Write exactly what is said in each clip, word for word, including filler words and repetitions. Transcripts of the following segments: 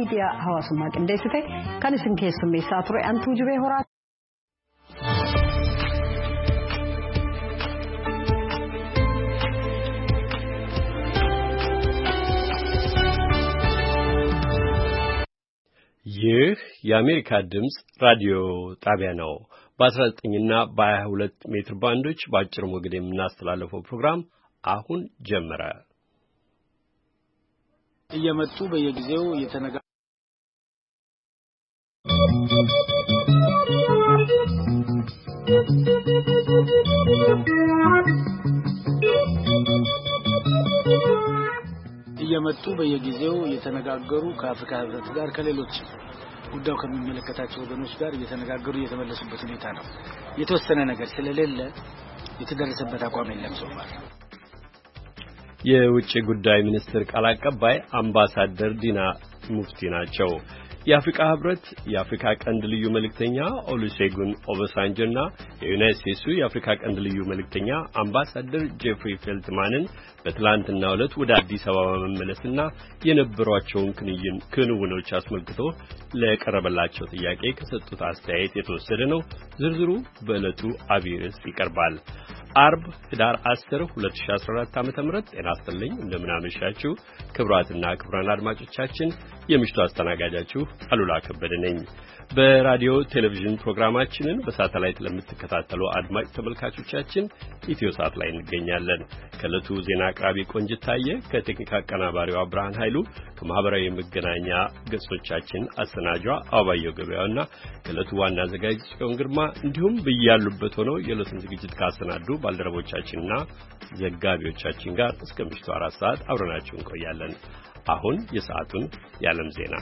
miidiyaa hawaasummaa qindeessite kan isin keessummeessaa ture Antuu Jibee Horaa. ይህ የአሜሪካ ድምጽ ራዲዮ ጣቢያ ነው። በ19 እና በ22 ሜትር ባንዶች በአጭር ሞገድ የምናስተላልፈው ፕሮግራም አሁን ጀመረ። እየመጡ በየጊዜው እየተነጋ እየመጡ በየጊዜው እየተነጋገሩ ከአፍሪካ ህብረት ጋር ከሌሎች ጉዳዩ ከሚመለከታቸው ወገኖች ጋር እየተነጋገሩ እየተመለሱበት ሁኔታ ነው። የተወሰነ ነገር ስለሌለ የተደረሰበት አቋም የለም ሶፋር። የውጭ ጉዳይ ሚኒስትር ቃል አቀባይ አምባሳደር ዲና ሙፍቲ ናቸው። የአፍሪካ ህብረት የአፍሪካ ቀንድ ልዩ መልእክተኛ ኦሉሴጉን ኦባሳንጆና የዩናይትድ ስቴትሱ የአፍሪካ ቀንድ ልዩ መልእክተኛ አምባሳደር ጄፍሪ ፌልትማንን በትላንትናው ዕለት ወደ አዲስ አበባ መመለስና የነበሯቸውን ክንውኖች አስመልክቶ ለቀረበላቸው ጥያቄ ከሰጡት አስተያየት የተወሰደ ነው። ዝርዝሩ በዕለቱ አብይ ርዕስ ይቀርባል። አርብ ህዳር አስር ሁለት ሺህ አስራ አራት ዓመተ ምህረት ጤና ይስጥልኝ። እንደምን አመሻችሁ ክቡራትና ክቡራን አድማጮቻችን። የምሽቱ አስተናጋጃችሁ አሉላ ከበደ ነኝ። በራዲዮ ቴሌቪዥን ፕሮግራማችንን በሳተላይት ለምትከታተሉ አድማጭ ተመልካቾቻችን ኢትዮሳት ላይ እንገኛለን። ከዕለቱ ዜና አቅራቢ ቆንጅት ታየ፣ ከቴክኒክ አቀናባሪዋ ብርሃን ኃይሉ፣ ከማህበራዊ መገናኛ ገጾቻችን አሰናጇ አባየው ገበያውና ከዕለቱ ዋና አዘጋጅ ጽዮን ግርማ እንዲሁም በያሉበት ሆነው የዕለቱን ዝግጅት ካሰናዱ ባልደረቦቻችንና ዘጋቢዎቻችን ጋር እስከ ምሽቱ አራት ሰዓት አብረናችሁ እንቆያለን። አሁን የሰዓቱን የዓለም ዜና።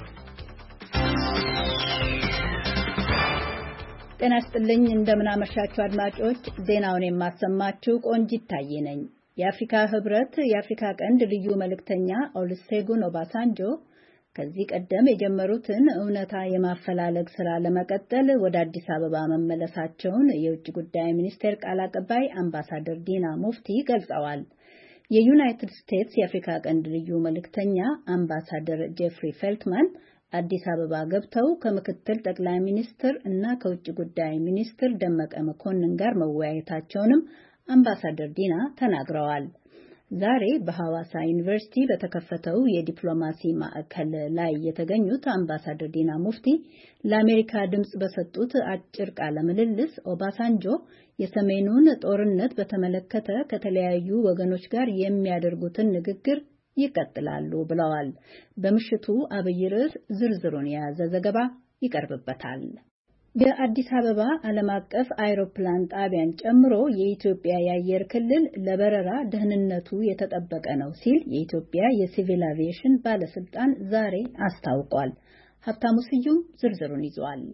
ጤና ይስጥልኝ። እንደምን አመሻችሁ አድማጮች። ዜናውን የማሰማችሁ ቆንጂት ታዬ ነኝ። የአፍሪካ ህብረት የአፍሪካ ቀንድ ልዩ መልእክተኛ ኦሉሴጉን ኦባሳንጆ ከዚህ ቀደም የጀመሩትን እውነታ የማፈላለግ ስራ ለመቀጠል ወደ አዲስ አበባ መመለሳቸውን የውጭ ጉዳይ ሚኒስቴር ቃል አቀባይ አምባሳደር ዲና ሙፍቲ ገልጸዋል። የዩናይትድ ስቴትስ የአፍሪካ ቀንድ ልዩ መልእክተኛ አምባሳደር ጄፍሪ ፌልትማን አዲስ አበባ ገብተው ከምክትል ጠቅላይ ሚኒስትር እና ከውጭ ጉዳይ ሚኒስትር ደመቀ መኮንን ጋር መወያየታቸውንም አምባሳደር ዲና ተናግረዋል። ዛሬ በሐዋሳ ዩኒቨርሲቲ በተከፈተው የዲፕሎማሲ ማዕከል ላይ የተገኙት አምባሳደር ዲና ሙፍቲ ለአሜሪካ ድምጽ በሰጡት አጭር ቃለ ምልልስ ኦባሳንጆ የሰሜኑን ጦርነት በተመለከተ ከተለያዩ ወገኖች ጋር የሚያደርጉትን ንግግር ይቀጥላሉ ብለዋል። በምሽቱ አብይ ርዕስ ዝርዝሩን የያዘ ዘገባ ይቀርብበታል። የአዲስ አበባ ዓለም አቀፍ አይሮፕላን ጣቢያን ጨምሮ የኢትዮጵያ የአየር ክልል ለበረራ ደህንነቱ የተጠበቀ ነው ሲል የኢትዮጵያ የሲቪል አቪዬሽን ባለስልጣን ዛሬ አስታውቋል። ሀብታሙ ስዩም ዝርዝሩን ይዟል።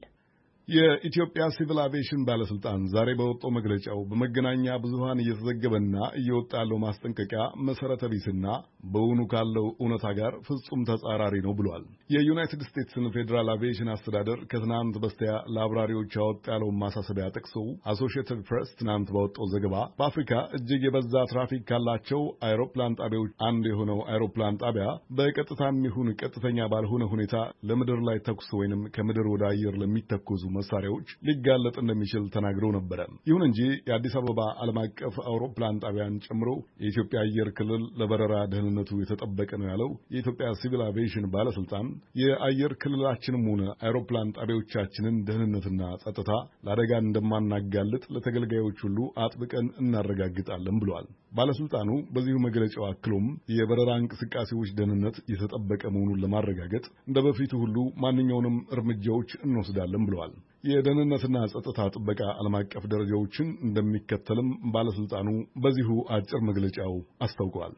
የኢትዮጵያ ሲቪል አቪዬሽን ባለስልጣን ዛሬ በወጣው መግለጫው በመገናኛ ብዙሃን እየተዘገበና እየወጣ ያለው ማስጠንቀቂያ መሰረተ ቢስና በእውኑ ካለው እውነታ ጋር ፍጹም ተጻራሪ ነው ብሏል። የዩናይትድ ስቴትስን ፌዴራል አቪዬሽን አስተዳደር ከትናንት በስቲያ ለአብራሪዎች ያወጣ ያለውን ማሳሰቢያ ጠቅሰው አሶሺየትድ ፕሬስ ትናንት ባወጣው ዘገባ በአፍሪካ እጅግ የበዛ ትራፊክ ካላቸው አይሮፕላን ጣቢያዎች አንዱ የሆነው አይሮፕላን ጣቢያ በቀጥታም ይሁን ቀጥተኛ ባልሆነ ሁኔታ ለምድር ላይ ተኩስ ወይንም ከምድር ወደ አየር ለሚተኩሱ መሳሪያዎች ሊጋለጥ እንደሚችል ተናግረው ነበር። ይሁን እንጂ የአዲስ አበባ ዓለም አቀፍ አውሮፕላን ጣቢያን ጨምሮ የኢትዮጵያ አየር ክልል ለበረራ ደህንነቱ የተጠበቀ ነው ያለው የኢትዮጵያ ሲቪል አቪዬሽን ባለስልጣን የአየር ክልላችንም ሆነ አውሮፕላን ጣቢያዎቻችንን ደህንነትና ጸጥታ ለአደጋ እንደማናጋልጥ ለተገልጋዮች ሁሉ አጥብቀን እናረጋግጣለን ብለዋል። ባለስልጣኑ በዚሁ መግለጫው አክሎም የበረራ እንቅስቃሴዎች ደህንነት የተጠበቀ መሆኑን ለማረጋገጥ እንደበፊቱ ሁሉ ማንኛውንም እርምጃዎች እንወስዳለን ብለዋል። የደህንነትና ጸጥታ ጥበቃ ዓለም አቀፍ ደረጃዎችን እንደሚከተልም ባለስልጣኑ በዚሁ አጭር መግለጫው አስታውቀዋል።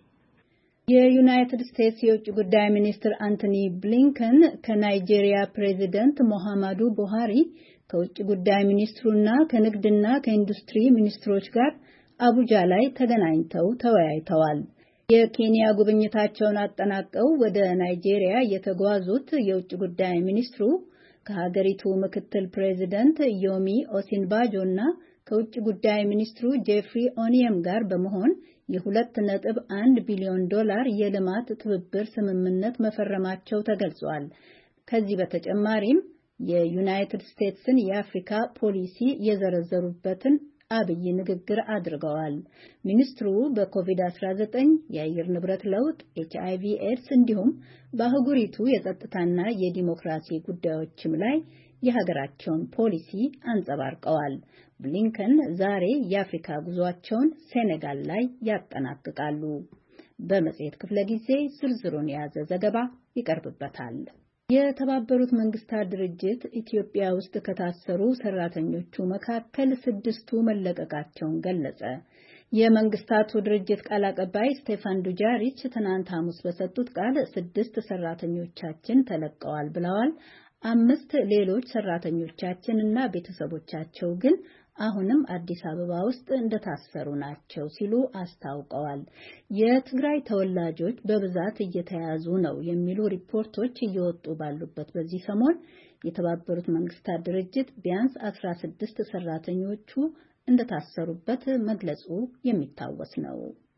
የዩናይትድ ስቴትስ የውጭ ጉዳይ ሚኒስትር አንቶኒ ብሊንከን ከናይጄሪያ ፕሬዚደንት ሙሐመዱ ቡሃሪ ከውጭ ጉዳይ ሚኒስትሩና ከንግድና ከኢንዱስትሪ ሚኒስትሮች ጋር አቡጃ ላይ ተገናኝተው ተወያይተዋል። የኬንያ ጉብኝታቸውን አጠናቀው ወደ ናይጄሪያ የተጓዙት የውጭ ጉዳይ ሚኒስትሩ ከሀገሪቱ ምክትል ፕሬዚደንት ዮሚ ኦሲንባጆና ከውጭ ጉዳይ ሚኒስትሩ ጄፍሪ ኦኒየም ጋር በመሆን የሁለት ነጥብ አንድ ቢሊዮን ዶላር የልማት ትብብር ስምምነት መፈረማቸው ተገልጿል። ከዚህ በተጨማሪም የዩናይትድ ስቴትስን የአፍሪካ ፖሊሲ የዘረዘሩበትን አብይ ንግግር አድርገዋል። ሚኒስትሩ በኮቪድ አስራ ዘጠኝ የአየር ንብረት ለውጥ፣ ኤች አይ ቪ ኤድስ እንዲሁም በአህጉሪቱ የጸጥታና የዲሞክራሲ ጉዳዮችም ላይ የሀገራቸውን ፖሊሲ አንጸባርቀዋል። ብሊንከን ዛሬ የአፍሪካ ጉዟቸውን ሴኔጋል ላይ ያጠናቅቃሉ። በመጽሔት ክፍለ ጊዜ ዝርዝሩን የያዘ ዘገባ ይቀርብበታል። የተባበሩት መንግስታት ድርጅት ኢትዮጵያ ውስጥ ከታሰሩ ሰራተኞቹ መካከል ስድስቱ መለቀቃቸውን ገለጸ። የመንግስታቱ ድርጅት ቃል አቀባይ ስቴፋን ዱጃሪች ትናንት ሐሙስ በሰጡት ቃል ስድስት ሰራተኞቻችን ተለቀዋል ብለዋል። አምስት ሌሎች ሰራተኞቻችን እና ቤተሰቦቻቸው ግን አሁንም አዲስ አበባ ውስጥ እንደታሰሩ ናቸው ሲሉ አስታውቀዋል። የትግራይ ተወላጆች በብዛት እየተያዙ ነው የሚሉ ሪፖርቶች እየወጡ ባሉበት በዚህ ሰሞን የተባበሩት መንግስታት ድርጅት ቢያንስ አስራ ስድስት ሰራተኞቹ እንደታሰሩበት መግለጹ የሚታወስ ነው።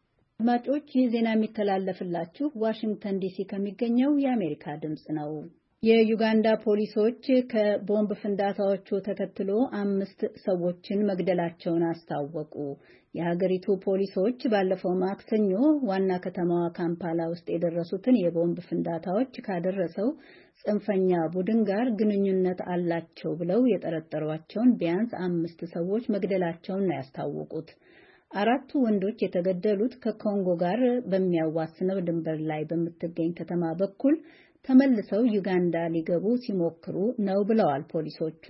አድማጮች፣ ይህ ዜና የሚተላለፍላችሁ ዋሽንግተን ዲሲ ከሚገኘው የአሜሪካ ድምጽ ነው። የዩጋንዳ ፖሊሶች ከቦምብ ፍንዳታዎቹ ተከትሎ አምስት ሰዎችን መግደላቸውን አስታወቁ። የሀገሪቱ ፖሊሶች ባለፈው ማክሰኞ ዋና ከተማዋ ካምፓላ ውስጥ የደረሱትን የቦምብ ፍንዳታዎች ካደረሰው ጽንፈኛ ቡድን ጋር ግንኙነት አላቸው ብለው የጠረጠሯቸውን ቢያንስ አምስት ሰዎች መግደላቸውን ነው ያስታወቁት። አራቱ ወንዶች የተገደሉት ከኮንጎ ጋር በሚያዋስነው ድንበር ላይ በምትገኝ ከተማ በኩል ተመልሰው ዩጋንዳ ሊገቡ ሲሞክሩ ነው ብለዋል ፖሊሶቹ።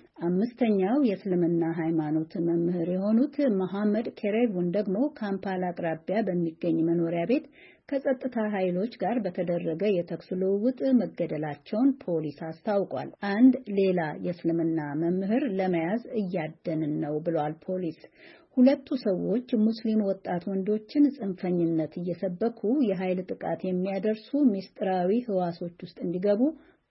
አምስተኛው የእስልምና ሃይማኖት መምህር የሆኑት መሐመድ ኬሬቡን ደግሞ ካምፓላ አቅራቢያ በሚገኝ መኖሪያ ቤት ከጸጥታ ኃይሎች ጋር በተደረገ የተኩስ ልውውጥ መገደላቸውን ፖሊስ አስታውቋል። አንድ ሌላ የእስልምና መምህር ለመያዝ እያደንን ነው ብለዋል ፖሊስ። ሁለቱ ሰዎች ሙስሊም ወጣት ወንዶችን ጽንፈኝነት እየሰበኩ የኃይል ጥቃት የሚያደርሱ ምስጢራዊ ህዋሶች ውስጥ እንዲገቡ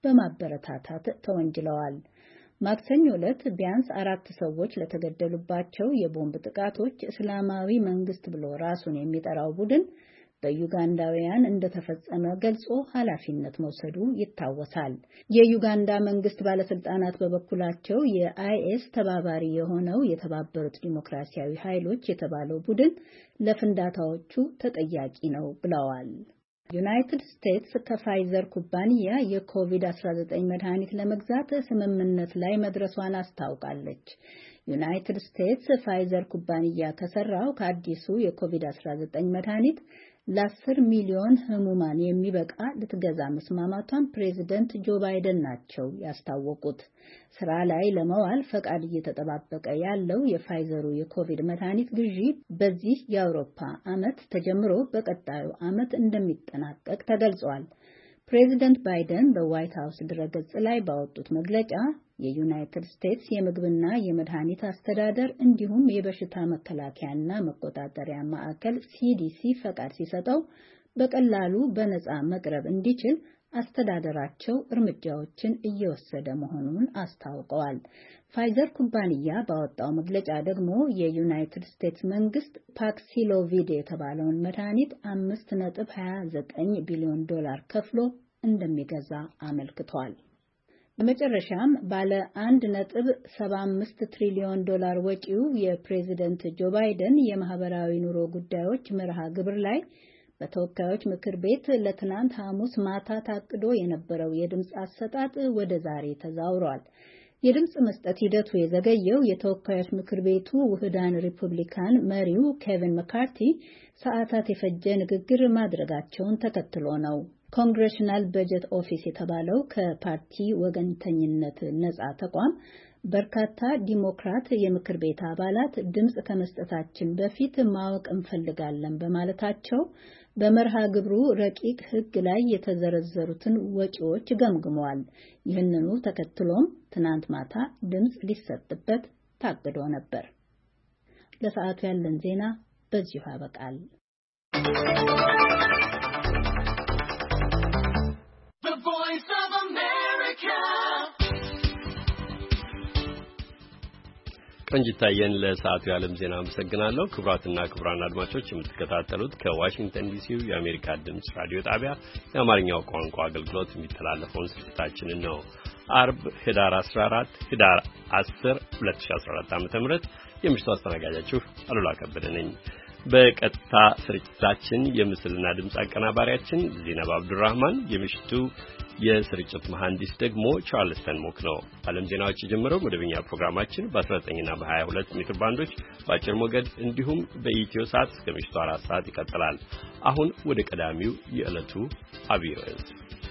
በማበረታታት ተወንጅለዋል። ማክሰኞ ዕለት ቢያንስ አራት ሰዎች ለተገደሉባቸው የቦምብ ጥቃቶች እስላማዊ መንግስት ብሎ ራሱን የሚጠራው ቡድን በዩጋንዳውያን እንደተፈጸመ ገልጾ ኃላፊነት መውሰዱ ይታወሳል። የዩጋንዳ መንግስት ባለስልጣናት በበኩላቸው የአይኤስ ተባባሪ የሆነው የተባበሩት ዲሞክራሲያዊ ኃይሎች የተባለው ቡድን ለፍንዳታዎቹ ተጠያቂ ነው ብለዋል። ዩናይትድ ስቴትስ ከፋይዘር ኩባንያ የኮቪድ አስራ ዘጠኝ መድኃኒት ለመግዛት ስምምነት ላይ መድረሷን አስታውቃለች። ዩናይትድ ስቴትስ ፋይዘር ኩባንያ ከሰራው ከአዲሱ የኮቪድ አስራ ዘጠኝ መድኃኒት ለአስር ሚሊዮን ህሙማን የሚበቃ ልትገዛ መስማማቷን ፕሬዚደንት ጆ ባይደን ናቸው ያስታወቁት። ስራ ላይ ለመዋል ፈቃድ እየተጠባበቀ ያለው የፋይዘሩ የኮቪድ መድኃኒት ግዢ በዚህ የአውሮፓ ዓመት ተጀምሮ በቀጣዩ ዓመት እንደሚጠናቀቅ ተገልጿል። ፕሬዚደንት ባይደን በዋይት ሃውስ ድረገጽ ላይ ባወጡት መግለጫ የዩናይትድ ስቴትስ የምግብና የመድኃኒት አስተዳደር እንዲሁም የበሽታ መከላከያና መቆጣጠሪያ ማዕከል ሲዲሲ ፈቃድ ሲሰጠው በቀላሉ በነፃ መቅረብ እንዲችል አስተዳደራቸው እርምጃዎችን እየወሰደ መሆኑን አስታውቀዋል። ፋይዘር ኩባንያ ባወጣው መግለጫ ደግሞ የዩናይትድ ስቴትስ መንግስት ፓክሲሎቪድ የተባለውን መድኃኒት አምስት ነጥብ ሀያ ዘጠኝ ቢሊዮን ዶላር ከፍሎ እንደሚገዛ አመልክቷል። በመጨረሻም ባለ አንድ ነጥብ ሰባ አምስት ትሪሊዮን ዶላር ወጪው የፕሬዚደንት ጆ ባይደን የማህበራዊ ኑሮ ጉዳዮች መርሃ ግብር ላይ በተወካዮች ምክር ቤት ለትናንት ሐሙስ ማታ ታቅዶ የነበረው የድምፅ አሰጣጥ ወደ ዛሬ ተዛውሯል። የድምፅ መስጠት ሂደቱ የዘገየው የተወካዮች ምክር ቤቱ ውህዳን ሪፐብሊካን መሪው ኬቪን መካርቲ ሰዓታት የፈጀ ንግግር ማድረጋቸውን ተከትሎ ነው። ኮንግሬሽናል በጀት ኦፊስ የተባለው ከፓርቲ ወገንተኝነት ነፃ ተቋም በርካታ ዲሞክራት የምክር ቤት አባላት ድምፅ ከመስጠታችን በፊት ማወቅ እንፈልጋለን በማለታቸው በመርሃ ግብሩ ረቂቅ ሕግ ላይ የተዘረዘሩትን ወጪዎች ገምግመዋል። ይህንኑ ተከትሎም ትናንት ማታ ድምፅ ሊሰጥበት ታቅዶ ነበር። ለሰዓቱ ያለን ዜና በዚሁ ያበቃል። ቆንጅታየን ለሰዓቱ የዓለም ዜና አመሰግናለሁ። ክቡራትና ክቡራን አድማጮች የምትከታተሉት ከዋሽንግተን ዲሲው የአሜሪካ ድምጽ ራዲዮ ጣቢያ የአማርኛው ቋንቋ አገልግሎት የሚተላለፈውን ስርጭታችንን ነው። አርብ ህዳር አስራ አራት ህዳር አስር ሁለት ሺህ አስራ አራት ዓመተ ምህረት የምሽቱ አስተናጋጃችሁ አሉላ ከበደ ነኝ። በቀጥታ ስርጭታችን የምስልና ድምጽ አቀናባሪያችን ዚነብ አብዱራህማን፣ የምሽቱ የስርጭት መሐንዲስ ደግሞ ቻርልስተን ሞክ ነው። ዓለም ዜናዎች የጀመረው መደበኛ ፕሮግራማችን በ19 እና በ22 ሜትር ባንዶች በአጭር ሞገድ እንዲሁም በኢትዮ ሳት እስከ ምሽቱ አራት ሰዓት ይቀጥላል። አሁን ወደ ቀዳሚው የዕለቱ አብይ ርዕስ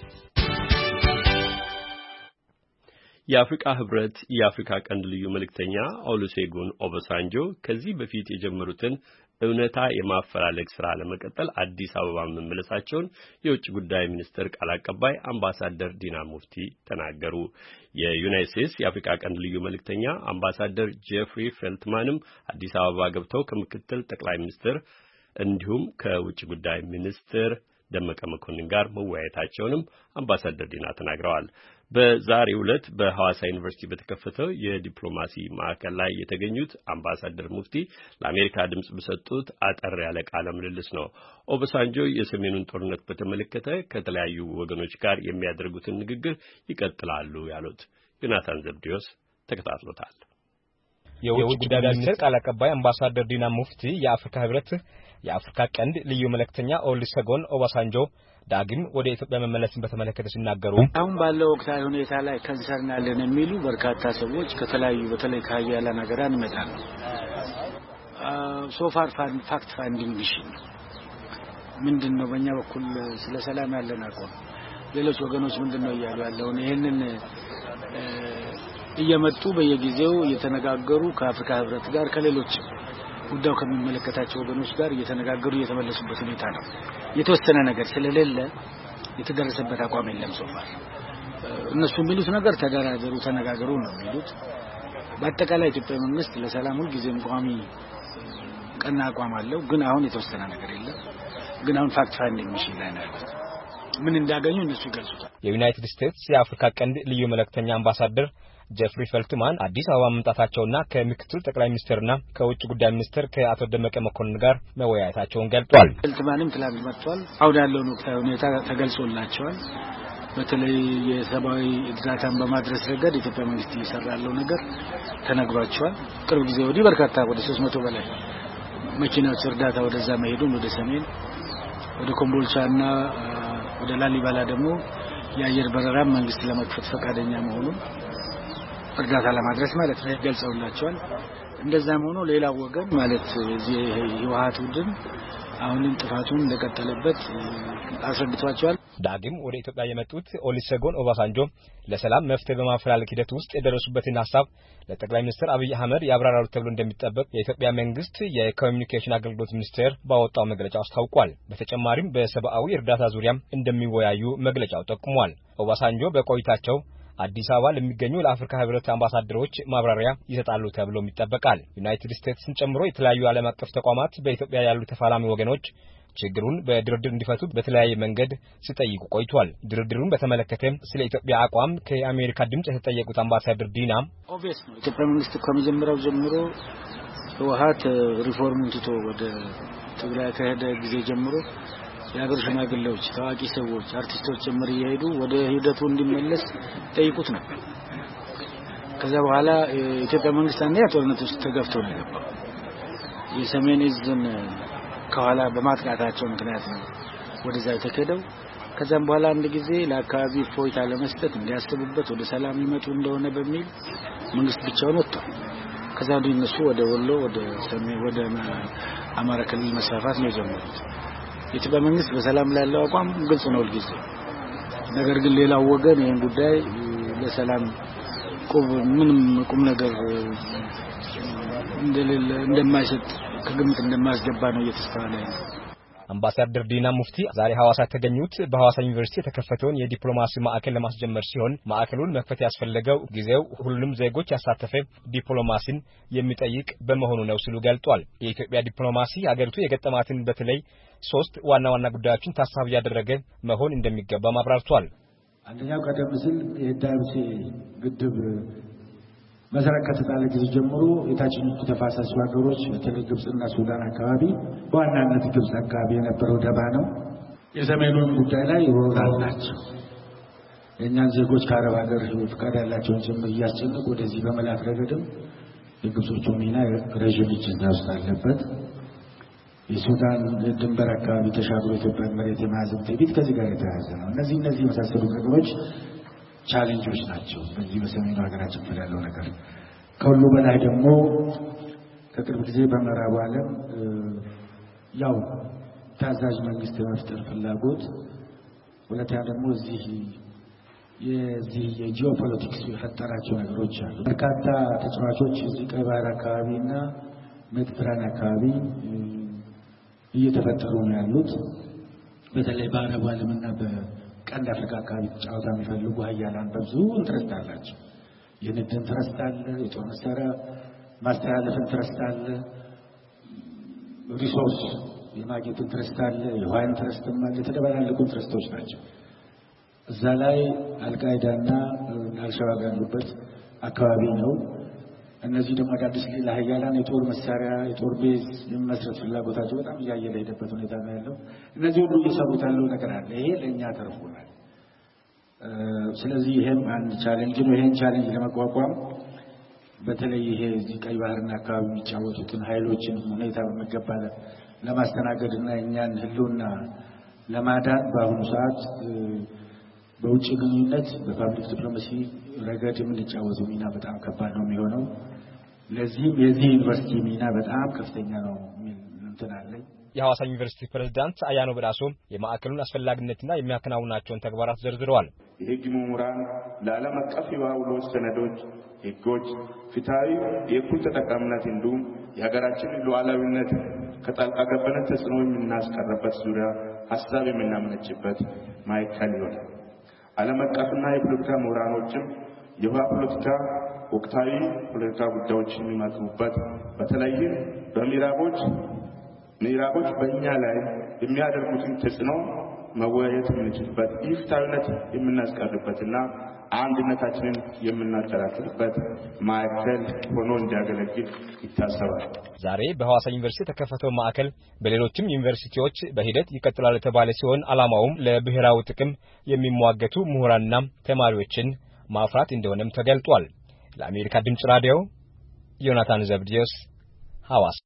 የአፍሪካ ህብረት የአፍሪካ ቀንድ ልዩ መልእክተኛ ኦሉሴጉን ኦባሳንጆ ከዚህ በፊት የጀመሩትን እውነታ የማፈላለግ ሥራ ለመቀጠል አዲስ አበባ መመለሳቸውን የውጭ ጉዳይ ሚኒስትር ቃል አቀባይ አምባሳደር ዲና ሙፍቲ ተናገሩ። የዩናይትድ ስቴትስ የአፍሪካ ቀንድ ልዩ መልእክተኛ አምባሳደር ጄፍሪ ፌልትማንም አዲስ አበባ ገብተው ከምክትል ጠቅላይ ሚኒስትር እንዲሁም ከውጭ ጉዳይ ሚኒስትር ደመቀ መኮንን ጋር መወያየታቸውንም አምባሳደር ዲና ተናግረዋል። በዛሬው ዕለት በሐዋሳ ዩኒቨርሲቲ በተከፈተው የዲፕሎማሲ ማዕከል ላይ የተገኙት አምባሳደር ሙፍቲ ለአሜሪካ ድምጽ በሰጡት አጠር ያለ ቃለ ምልልስ ነው ኦባሳንጆ የሰሜኑን ጦርነት በተመለከተ ከተለያዩ ወገኖች ጋር የሚያደርጉትን ንግግር ይቀጥላሉ ያሉት። ዮናታን ዘብዲዮስ ተከታትሎታል። የውጭ ጉዳይ ሚኒስትር ቃል አቀባይ አምባሳደር ዲና ሙፍቲ የአፍሪካ ህብረት የአፍሪካ ቀንድ ልዩ መልእክተኛ ኦሉሴጉን ኦባሳንጆ ዳግም ወደ ኢትዮጵያ መመለስን በተመለከተ ሲናገሩ አሁን ባለው ወቅታዊ ሁኔታ ላይ ከንሰርን አለን የሚሉ በርካታ ሰዎች ከተለያዩ በተለይ ከሀያላን ሀገራት ይመጣሉ። ሶ ፋር ፋክት ፋይንዲንግ ሚሽን ምንድነው በእኛ በኩል ስለ ሰላም ያለን አቋም ሌሎች ወገኖች ምንድነው እያሉ ያለውን ይሄንን እየመጡ በየጊዜው እየተነጋገሩ ከአፍሪካ ህብረት ጋር ከሌሎች ጉዳዩ ከሚመለከታቸው ወገኖች ጋር እየተነጋገሩ እየተመለሱበት ሁኔታ ነው። የተወሰነ ነገር ስለሌለ የተደረሰበት አቋም የለም ሶፋር። እነሱ የሚሉት ነገር ተደራደሩ ተነጋገሩ ነው የሚሉት። በአጠቃላይ ኢትዮጵያ መንግስት ለሰላም ሁሉ ጊዜም ቋሚ ቀና አቋም አለው። ግን አሁን የተወሰነ ነገር የለም። ግን አሁን ፋክት ፋይንዲንግ ሚሽን ላይ ነው ያሉት። ምን እንዳገኙ እነሱ ይገልጹታል። የዩናይትድ ስቴትስ የአፍሪካ ቀንድ ልዩ መልእክተኛ አምባሳደር ጄፍሪ ፌልትማን አዲስ አበባ መምጣታቸውና ከምክትል ጠቅላይ ሚኒስትርና ከውጭ ጉዳይ ሚኒስትር ከአቶ ደመቀ መኮንን ጋር መወያየታቸውን ገልጿል። ፌልትማንም ትላንት መጥቷል። አሁን ያለውን ወቅታዊ ሁኔታ ተገልጾላቸዋል። በተለይ የሰብአዊ እርዳታን በማድረስ ረገድ ኢትዮጵያ መንግስት እየሰራ ያለው ነገር ተነግሯቸዋል። ቅርብ ጊዜ ወዲህ በርካታ ወደ ሶስት መቶ በላይ መኪናዎች እርዳታ ወደዛ መሄዱን ወደ ሰሜን ወደ ኮምቦልቻና ወደ ላሊበላ ደግሞ የአየር በረራ መንግስት ለመክፈት ፈቃደኛ መሆኑን እርዳታ ለማድረስ ማለት ነው ገልጸውላቸዋል። እንደዛም ሆኖ ሌላው ወገን ማለት የህወሓት ቡድን አሁንም ጥፋቱን እንደቀጠለበት አስረድቷቸዋል። ዳግም ወደ ኢትዮጵያ የመጡት ኦሉሴጉን ኦባሳንጆ ለሰላም መፍትሄ በማፈላለግ ሂደት ውስጥ የደረሱበትን ሐሳብ ለጠቅላይ ሚኒስትር አብይ አህመድ ያብራራሉ ተብሎ እንደሚጠበቅ የኢትዮጵያ መንግስት የኮሚኒኬሽን አገልግሎት ሚኒስቴር ባወጣው መግለጫ አስታውቋል። በተጨማሪም በሰብአዊ እርዳታ ዙሪያም እንደሚወያዩ መግለጫው ጠቁሟል። ኦባሳንጆ በቆይታቸው አዲስ አበባ ለሚገኙ ለአፍሪካ ህብረት አምባሳደሮች ማብራሪያ ይሰጣሉ ተብሎ ይጠበቃል። ዩናይትድ ስቴትስን ጨምሮ የተለያዩ ዓለም አቀፍ ተቋማት በኢትዮጵያ ያሉ ተፋላሚ ወገኖች ችግሩን በድርድር እንዲፈቱ በተለያየ መንገድ ሲጠይቁ ቆይቷል። ድርድሩን በተመለከተ ስለ ኢትዮጵያ አቋም ከአሜሪካ ድምጽ የተጠየቁት አምባሳደር ዲና ኦብቪየስ ነው ኢትዮጵያ መንግስት ከመጀመሪያው ጀምሮ ህወሓት ሪፎርሙን ትቶ ወደ ትግራይ ከሄደ ጊዜ ጀምሮ የሀገር ሽማግሌዎች፣ ታዋቂ ሰዎች፣ አርቲስቶች ጭምር እየሄዱ ወደ ሂደቱ እንዲመለስ ጠይቁት ነበር። ከዛ በኋላ የኢትዮጵያ መንግስት አንዴ ጦርነት ውስጥ ተገፍቶ ነው የገባው። የሰሜን ዕዝን ከኋላ በማጥቃታቸው ምክንያት ነው ወደዛ የተከደው። ከዛም በኋላ አንድ ጊዜ ለአካባቢ ፎይታ ለመስጠት እንዲያስቡበት ወደ ሰላም ይመጡ እንደሆነ በሚል መንግስት ብቻውን ወጥቷል። ከዛ ወዲህ እነሱ ወደ ወሎ ወደ ሰሜን ወደ አማራ ክልል መስፋፋት ነው የጀመሩት። የኢትዮጵያ መንግስት በሰላም ላይ ያለው አቋም ግልጽ ነው ሁልጊዜ። ነገር ግን ሌላው ወገን ይሄን ጉዳይ ለሰላም ቁም ምንም ቁም ነገር እንደሌለ እንደማይሰጥ ከግምት እንደማያስገባ ነው እየተስተዋለ ያለው። አምባሳደር ዲና ሙፍቲ ዛሬ ሐዋሳ ተገኙት በሐዋሳ ዩኒቨርሲቲ የተከፈተውን የዲፕሎማሲ ማዕከል ለማስጀመር ሲሆን ማዕከሉን መክፈት ያስፈልገው ጊዜው ሁሉንም ዜጎች ያሳተፈ ዲፕሎማሲን የሚጠይቅ በመሆኑ ነው ሲሉ ገልጿል። የኢትዮጵያ ዲፕሎማሲ ሀገሪቱ የገጠማትን በተለይ ሶስት ዋና ዋና ጉዳዮችን ታሳቢ ያደረገ መሆን እንደሚገባ ማብራርቷል። አንደኛው ቀደም ሲል የህዳሴ ግድብ መሰረት ከተጣለ ጊዜ ጀምሮ የታችኞቹ ተፋሰስ ሀገሮች በተለይ ግብጽና ሱዳን አካባቢ በዋናነት ግብጽ አካባቢ የነበረው ደባ ነው። የሰሜኑን ጉዳይ ላይ ሮል አላቸው። የእኛን ዜጎች ከአረብ ሀገር ፍቃድ ያላቸውን ጭምር እያስጨነቁ ወደዚህ በመላክ ረገድም የግብጾቹ ሚና ረዥም እጅ ውስጥ አለበት። የሱዳን ድንበር አካባቢ ተሻግሮ ኢትዮጵያን መሬት የመያዝም ትዕቢት ከዚህ ጋር የተያያዘ ነው። እነዚህ እነዚህ የመሳሰሉ ነገሮች ቻሌንጆች ናቸው በዚህ በሰሜኑ ሀገራችን ላይ ያለው ነገር። ከሁሉ በላይ ደግሞ ከቅርብ ጊዜ በምዕራቡ ዓለም ያው ታዛዥ መንግስት የመፍጠር ፍላጎት፣ ሁለተኛ ደግሞ እዚህ የዚህ የጂኦፖለቲክስ የፈጠራቸው ነገሮች አሉ። በርካታ ተጫዋቾች እዚህ ቀይ ባህር አካባቢና ሜዲትራኒያን አካባቢ እየተፈጠሩ ነው ያሉት። በተለይ በአረቡ ዓለምና በቀንድ አፍሪካ አካባቢ ጨዋታ የሚፈልጉ ሀያላን በብዙ ኢንትረስት አላቸው። የንግድ ኢንትረስት አለ፣ የጦር መሳሪያ ማስተላለፍ ኢንትረስት አለ፣ ሪሶርስ የማግኘት ኢንትረስት አለ፣ የውሃ ኢንትረስትም አለ። የተደባለቁ ኢንትረስቶች ናቸው። እዛ ላይ አልቃይዳና አልሸባብ ያሉበት አካባቢ ነው። እነዚህ ደግሞ አዳዲስ ለሀያላን የጦር መሳሪያ የጦር ቤዝ የመስረት ፍላጎታቸው በጣም እያየለ ሄደበት ሁኔታ ነው ያለው። እነዚህ ሁሉ እየሰሩት ያለው ነገር አለ። ይሄ ለእኛ ተርፎናል። ስለዚህ ይሄም አንድ ቻሌንጅ ነው። ይሄን ቻሌንጅ ለመቋቋም በተለይ ይሄ እዚህ ቀይ ባህርና አካባቢ የሚጫወቱትን ኃይሎችን ሁኔታ በመገባ ለማስተናገድና እኛን ህልውና ለማዳን በአሁኑ ሰዓት በውጭ ግንኙነት በፓብሊክ ዲፕሎማሲ ረገድ የምንጫወተው ሚና በጣም ከባድ ነው የሚሆነው። ለዚህም የዚህ ዩኒቨርሲቲ ሚና በጣም ከፍተኛ ነው እንትን አለኝ። የሐዋሳ ዩኒቨርሲቲ ፕሬዝዳንት አያኖ በዳሶ የማዕከሉን አስፈላጊነትና የሚያከናውናቸውን ተግባራት ዘርዝረዋል። የህግ ምሁራን ለዓለም አቀፍ የውሎች ሰነዶች፣ ህጎች፣ ፍትሃዊ የእኩል ተጠቃሚነት እንዲሁም የሀገራችንን ሉዓላዊነት ከጣልቃ ገብነት ተጽዕኖ የምናስቀርበት ዙሪያ ሀሳብ የምናመነጭበት ማዕከል ይሆናል። ዓለም አቀፍና የፖለቲካ ምሁራኖችም የውሃ ፖለቲካ ወቅታዊ ፖለቲካ ጉዳዮችን የሚመክሩበት በተለይም በምዕራቦች ምዕራቦች በእኛ ላይ የሚያደርጉትን ተጽዕኖ መወያየት የምንችልበት ኢፍትሐዊነት የምናስቀርበትና አንድነታችንን የምናጠናክርበት ማዕከል ሆኖ እንዲያገለግል ይታሰባል። ዛሬ በሐዋሳ ዩኒቨርሲቲ የተከፈተው ማዕከል በሌሎችም ዩኒቨርሲቲዎች በሂደት ይቀጥላል የተባለ ሲሆን ዓላማውም ለብሔራዊ ጥቅም የሚሟገቱ ምሁራንና ተማሪዎችን ማፍራት እንደሆነም ተገልጧል። ለአሜሪካ ድምጽ ራዲዮ ዮናታን ዘብዲዮስ ሐዋሳ።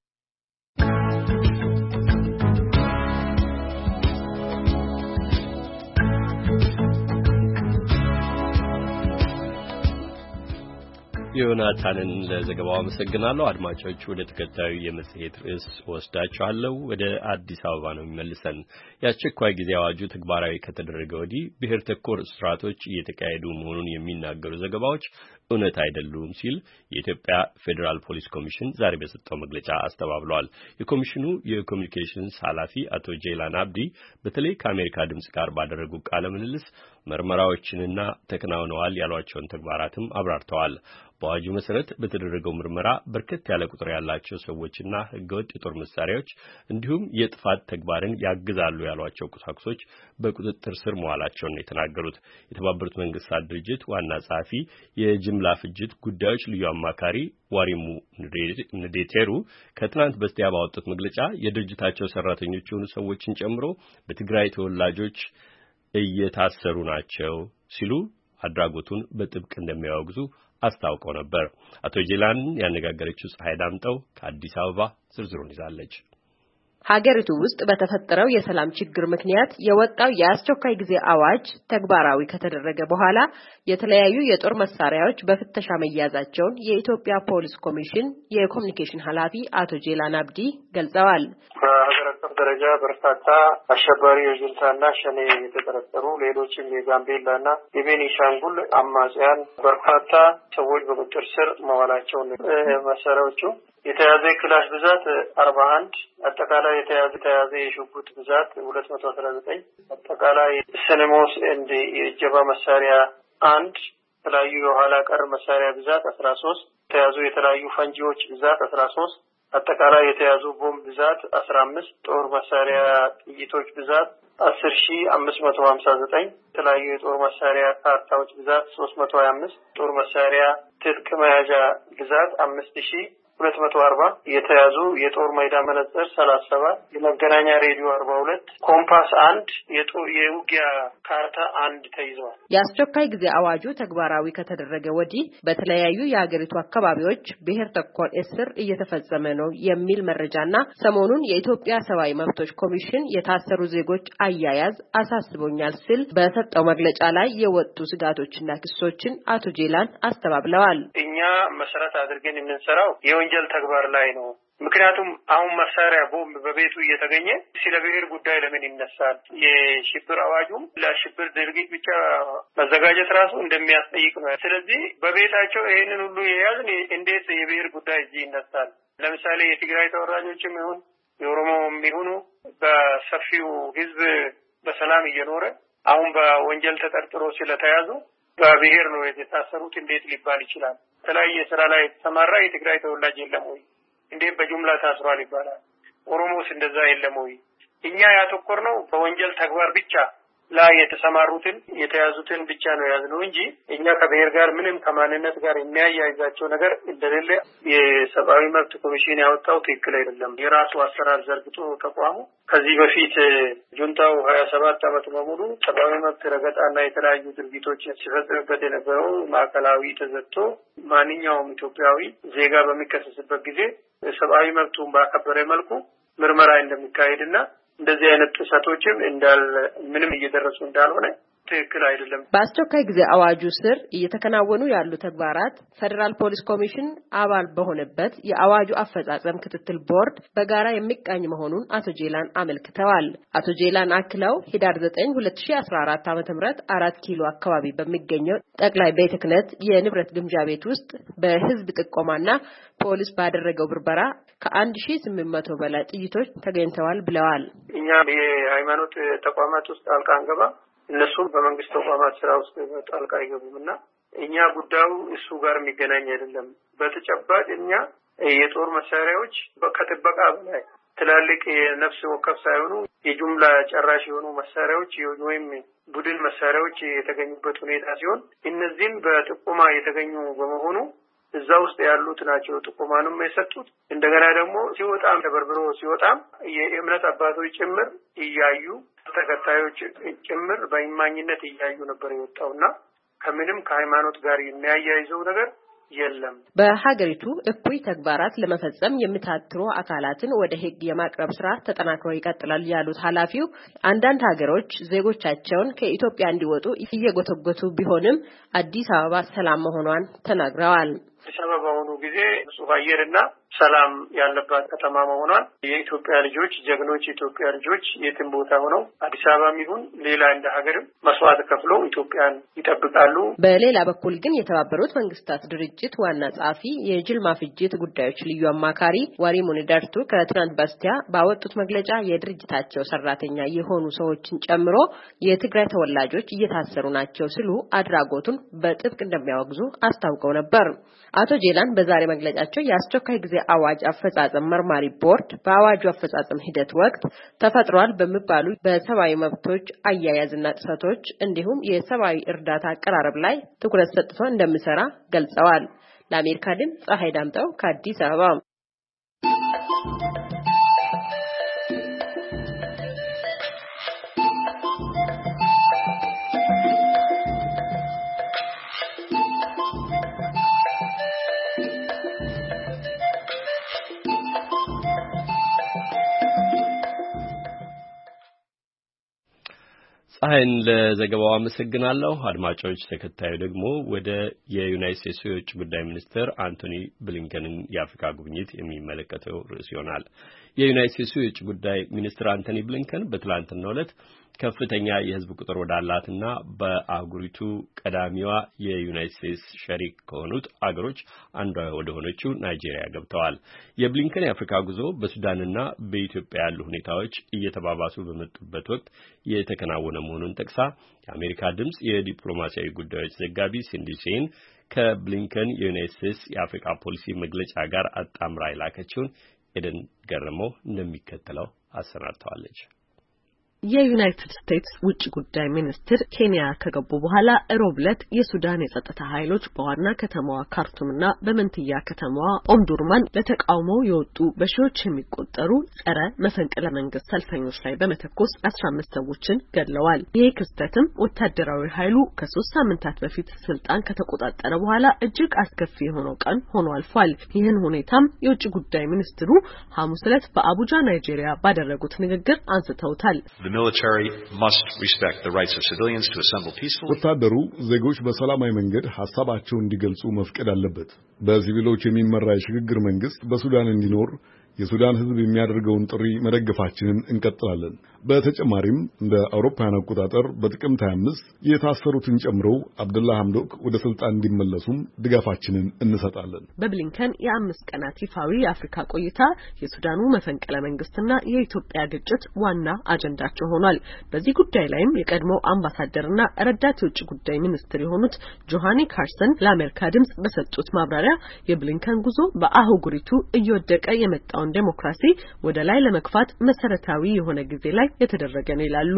ዮናታንን ለዘገባው አመሰግናለሁ። አድማጮች ወደ ተከታዩ የመጽሔት ርዕስ ወስዳችኋለሁ። ወደ አዲስ አበባ ነው የሚመልሰን። የአስቸኳይ ጊዜ አዋጁ ተግባራዊ ከተደረገ ወዲህ ብሔር ተኮር እስራቶች እየተካሄዱ መሆኑን የሚናገሩ ዘገባዎች እውነት አይደሉም ሲል የኢትዮጵያ ፌዴራል ፖሊስ ኮሚሽን ዛሬ በሰጠው መግለጫ አስተባብሏል። የኮሚሽኑ የኮሚኒኬሽንስ ኃላፊ አቶ ጄላን አብዲ በተለይ ከአሜሪካ ድምጽ ጋር ባደረጉ ቃለ ምልልስ ምርመራዎችንና ተከናውነዋል ያሏቸውን ተግባራትም አብራርተዋል። በአዋጁ መሰረት በተደረገው ምርመራ በርከት ያለ ቁጥር ያላቸው ሰዎችና ህገወጥ የጦር መሳሪያዎች እንዲሁም የጥፋት ተግባርን ያግዛሉ ያሏቸው ቁሳቁሶች በቁጥጥር ስር መዋላቸውን ነው የተናገሩት። የተባበሩት መንግስታት ድርጅት ዋና ጸሐፊ የጅምላ ፍጅት ጉዳዮች ልዩ አማካሪ ዋሪሙ ንዴቴሩ ከትናንት በስቲያ ባወጡት መግለጫ የድርጅታቸው ሰራተኞች የሆኑ ሰዎችን ጨምሮ በትግራይ ተወላጆች እየታሰሩ ናቸው ሲሉ አድራጎቱን በጥብቅ እንደሚያወግዙ አስታውቀው ነበር። አቶ ጄላን ያነጋገረችው ፀሐይ ዳምጠው ከአዲስ አበባ ዝርዝሩን ይዛለች። ሀገሪቱ ውስጥ በተፈጠረው የሰላም ችግር ምክንያት የወጣው የአስቸኳይ ጊዜ አዋጅ ተግባራዊ ከተደረገ በኋላ የተለያዩ የጦር መሳሪያዎች በፍተሻ መያዛቸውን የኢትዮጵያ ፖሊስ ኮሚሽን የኮሚኒኬሽን ኃላፊ አቶ ጄላን አብዲ ገልጸዋል። በሀገር አቀፍ ደረጃ በርካታ አሸባሪ የጁንታና ሸኔ የተጠረጠሩ ሌሎችም የጋምቤላና የቤኒሻንጉል አማጽያን በርካታ ሰዎች በቁጥጥር ስር መዋላቸውን መሳሪያዎቹ የተያዘ ክላሽ ብዛት አርባ አንድ አጠቃላይ የተያዘ የተያዘ የሽጉጥ ብዛት ሁለት መቶ አስራ ዘጠኝ አጠቃላይ ሰነሞስ እንደ የእጀባ መሳሪያ አንድ የተለያዩ የኋላ ቀር መሳሪያ ብዛት አስራ ሶስት የተያዙ የተለያዩ ፈንጂዎች ብዛት አስራ ሶስት አጠቃላይ የተያዙ ቦምብ ብዛት አስራ አምስት ጦር መሳሪያ ጥይቶች ብዛት አስር ሺህ አምስት መቶ ሀምሳ ዘጠኝ የተለያዩ የጦር መሳሪያ ካርታዎች ብዛት ሶስት መቶ ሀያ አምስት ጦር መሳሪያ ትጥቅ መያዣ ብዛት አምስት ሺህ ሁለት መቶ አርባ የተያዙ የጦር ሜዳ መነጽር ሰላሳ ሰባት የመገናኛ ሬዲዮ አርባ ሁለት ኮምፓስ አንድ የጦር የውጊያ ካርታ አንድ ተይዘዋል። የአስቸኳይ ጊዜ አዋጁ ተግባራዊ ከተደረገ ወዲህ በተለያዩ የሀገሪቱ አካባቢዎች ብሔር ተኮር እስር እየተፈጸመ ነው የሚል መረጃና ሰሞኑን የኢትዮጵያ ሰብአዊ መብቶች ኮሚሽን የታሰሩ ዜጎች አያያዝ አሳስቦኛል ሲል በሰጠው መግለጫ ላይ የወጡ ስጋቶችና ክሶችን አቶ ጄላን አስተባብለዋል። እኛ መሰረት አድርገን የምንሰራው የወንጀል ተግባር ላይ ነው። ምክንያቱም አሁን መሳሪያ ቦምብ በቤቱ እየተገኘ ስለ ብሔር ጉዳይ ለምን ይነሳል? የሽብር አዋጁም ለሽብር ድርጊት ብቻ መዘጋጀት ራሱ እንደሚያስጠይቅ ነው። ስለዚህ በቤታቸው ይሄንን ሁሉ የያዝን እንዴት የብሔር ጉዳይ እዚህ ይነሳል? ለምሳሌ የትግራይ ተወላጆችም ይሁን የኦሮሞም ይሁኑ በሰፊው ህዝብ በሰላም እየኖረ አሁን በወንጀል ተጠርጥሮ ስለተያዙ በብሔር ነው የታሰሩት እንዴት ሊባል ይችላል? የተለያየ ስራ ላይ ተሰማራ የትግራይ ተወላጅ የለም ወይ? እንዴት በጅምላ ታስሯል ይባላል? ኦሮሞስ እንደዛ የለም ወይ? እኛ ያተኮርነው በወንጀል ተግባር ብቻ ላይ የተሰማሩትን የተያዙትን ብቻ ነው ያዝነው እንጂ እኛ ከብሔር ጋር ምንም ከማንነት ጋር የሚያያይዛቸው ነገር እንደሌለ የሰብአዊ መብት ኮሚሽን ያወጣው ትክክል አይደለም። የራሱ አሰራር ዘርግቶ ተቋሙ ከዚህ በፊት ጁንታው ሀያ ሰባት ዓመት በሙሉ ሰብአዊ መብት ረገጣና የተለያዩ ድርጊቶች ሲፈጽምበት የነበረው ማዕከላዊ ተዘግቶ ማንኛውም ኢትዮጵያዊ ዜጋ በሚከሰስበት ጊዜ ሰብአዊ መብቱን ባከበረ መልኩ ምርመራ እንደሚካሄድና እንደዚህ አይነት ጥሰቶችም እንዳል ምንም እየደረሱ እንዳልሆነ ትክክል አይደለም። በአስቸኳይ ጊዜ አዋጁ ስር እየተከናወኑ ያሉ ተግባራት ፌደራል ፖሊስ ኮሚሽን አባል በሆነበት የአዋጁ አፈጻጸም ክትትል ቦርድ በጋራ የሚቃኝ መሆኑን አቶ ጄላን አመልክተዋል። አቶ ጄላን አክለው ህዳር ዘጠኝ ሁለት ሺህ አስራ አራት ዓመተ ምህረት አራት ኪሎ አካባቢ በሚገኘው ጠቅላይ ቤተ ክህነት የንብረት ግምጃ ቤት ውስጥ በህዝብ ጥቆማና ፖሊስ ባደረገው ብርበራ ከአንድ ሺህ ስምንት መቶ በላይ ጥይቶች ተገኝተዋል ብለዋል። እኛ የሃይማኖት ተቋማት ውስጥ ጣልቃ አንገባ እነሱም በመንግስት ተቋማት ስራ ውስጥ ጣልቃ አይገቡምና እኛ ጉዳዩ እሱ ጋር የሚገናኝ አይደለም። በተጨባጭ እኛ የጦር መሳሪያዎች ከጥበቃ በላይ ትላልቅ የነፍስ ወከፍ ሳይሆኑ የጁምላ ጨራሽ የሆኑ መሳሪያዎች ወይም ቡድን መሳሪያዎች የተገኙበት ሁኔታ ሲሆን እነዚህም በጥቆማ የተገኙ በመሆኑ እዛ ውስጥ ያሉት ናቸው ጥቆማንም የሰጡት። እንደገና ደግሞ ሲወጣም ተበርብሮ ሲወጣም የእምነት አባቶች ጭምር እያዩ ተከታዮች ጭምር በኢማኝነት እያዩ ነበር የወጣውና ከምንም ከሃይማኖት ጋር የሚያያይዘው ነገር የለም። በሀገሪቱ እኩይ ተግባራት ለመፈጸም የሚታትሩ አካላትን ወደ ህግ የማቅረብ ስራ ተጠናክሮ ይቀጥላል ያሉት ኃላፊው አንዳንድ ሀገሮች ዜጎቻቸውን ከኢትዮጵያ እንዲወጡ እየጎተጎቱ ቢሆንም አዲስ አበባ ሰላም መሆኗን ተናግረዋል። አዲስ አበባ በአሁኑ ጊዜ ንጹህ አየርና ሰላም ያለባት ከተማ መሆኗን የኢትዮጵያ ልጆች ጀግኖች የኢትዮጵያ ልጆች የትም ቦታ ሆነው አዲስ አበባም ይሁን ሌላ እንደ ሀገርም መስዋዕት ከፍለው ኢትዮጵያን ይጠብቃሉ። በሌላ በኩል ግን የተባበሩት መንግስታት ድርጅት ዋና ጸሐፊ የጅልማ ፍጅት ጉዳዮች ልዩ አማካሪ ዋሪ ሙኒዳርቱ ከትናንት በስቲያ ባወጡት መግለጫ የድርጅታቸው ሰራተኛ የሆኑ ሰዎችን ጨምሮ የትግራይ ተወላጆች እየታሰሩ ናቸው ሲሉ አድራጎቱን በጥብቅ እንደሚያወግዙ አስታውቀው ነበር። አቶ ጄላን በዛሬ መግለጫቸው የአስቸኳይ ጊዜ አዋጅ አፈጻጸም መርማሪ ቦርድ በአዋጁ አፈጻጸም ሂደት ወቅት ተፈጥሯል በሚባሉ በሰብአዊ መብቶች አያያዝና ጥሰቶች እንዲሁም የሰብአዊ እርዳታ አቀራረብ ላይ ትኩረት ሰጥቶ እንደሚሰራ ገልጸዋል። ለአሜሪካ ድምፅ ፀሐይ ዳምጠው ከአዲስ አበባ። ፀሐይን ለዘገባው አመሰግናለሁ። አድማጮች ተከታዩ ደግሞ ወደ የዩናይትድ ስቴትስ የውጭ ጉዳይ ሚኒስትር አንቶኒ ብሊንከንን የአፍሪካ ጉብኝት የሚመለከተው ርዕስ ይሆናል። የዩናይትድ ስቴትስ የውጭ ጉዳይ ሚኒስትር አንቶኒ ብሊንከን በትላንትናው ዕለት ከፍተኛ የህዝብ ቁጥር ወዳላትና በአህጉሪቱ ቀዳሚዋ የዩናይትድ ስቴትስ ሸሪክ ከሆኑት አገሮች አንዷ ወደ ሆነችው ናይጄሪያ ገብተዋል። የብሊንከን የአፍሪካ ጉዞ በሱዳንና በኢትዮጵያ ያሉ ሁኔታዎች እየተባባሱ በመጡበት ወቅት የተከናወነ መሆኑን ጠቅሳ የአሜሪካ ድምጽ የዲፕሎማሲያዊ ጉዳዮች ዘጋቢ ሲንዲ ሴን ከብሊንከን የዩናይትድ ስቴትስ የአፍሪካ ፖሊሲ መግለጫ ጋር አጣምራ የላከችውን ኤደን ገረመው እንደሚከተለው አሰናድተዋለች። የዩናይትድ ስቴትስ ውጭ ጉዳይ ሚኒስትር ኬንያ ከገቡ በኋላ ሮብለት የሱዳን የጸጥታ ኃይሎች በዋና ከተማዋ ካርቱምና በመንትያ ከተማዋ ኦምዱርማን ለተቃውሞ የወጡ በሺዎች የሚቆጠሩ ጸረ መፈንቅለ መንግስት ሰልፈኞች ላይ በመተኮስ አስራ አምስት ሰዎችን ገድለዋል። ይህ ክስተትም ወታደራዊ ኃይሉ ከሶስት ሳምንታት በፊት ስልጣን ከተቆጣጠረ በኋላ እጅግ አስከፊ የሆነው ቀን ሆኖ አልፏል። ይህን ሁኔታም የውጭ ጉዳይ ሚኒስትሩ ሐሙስ ዕለት በአቡጃ ናይጄሪያ ባደረጉት ንግግር አንስተውታል። ወታደሩ ዜጎች በሰላማዊ መንገድ ሐሳባቸውን እንዲገልጹ መፍቀድ አለበት። በሲቪሎች የሚመራ የሽግግር መንግስት በሱዳን እንዲኖር የሱዳን ህዝብ የሚያደርገውን ጥሪ መደገፋችንን እንቀጥላለን። በተጨማሪም እንደ አውሮፓውያን አቆጣጠር በጥቅምት ሃያ አምስት የታሰሩትን ጨምሮ አብደላ ሐምዶክ ወደ ስልጣን እንዲመለሱም ድጋፋችንን እንሰጣለን። በብሊንከን የአምስት ቀናት ይፋዊ የአፍሪካ ቆይታ የሱዳኑ መፈንቅለ መንግስትና የኢትዮጵያ ግጭት ዋና አጀንዳቸው ሆኗል። በዚህ ጉዳይ ላይም የቀድሞው አምባሳደርና ረዳት የውጭ ጉዳይ ሚኒስትር የሆኑት ጆሃኒ ካርሰን ለአሜሪካ ድምጽ በሰጡት ማብራሪያ የብሊንከን ጉዞ በአህጉሪቱ እየወደቀ የመጣውን ዴሞክራሲ ወደ ላይ ለመግፋት መሰረታዊ የሆነ ጊዜ ላይ የተደረገ ነው ይላሉ።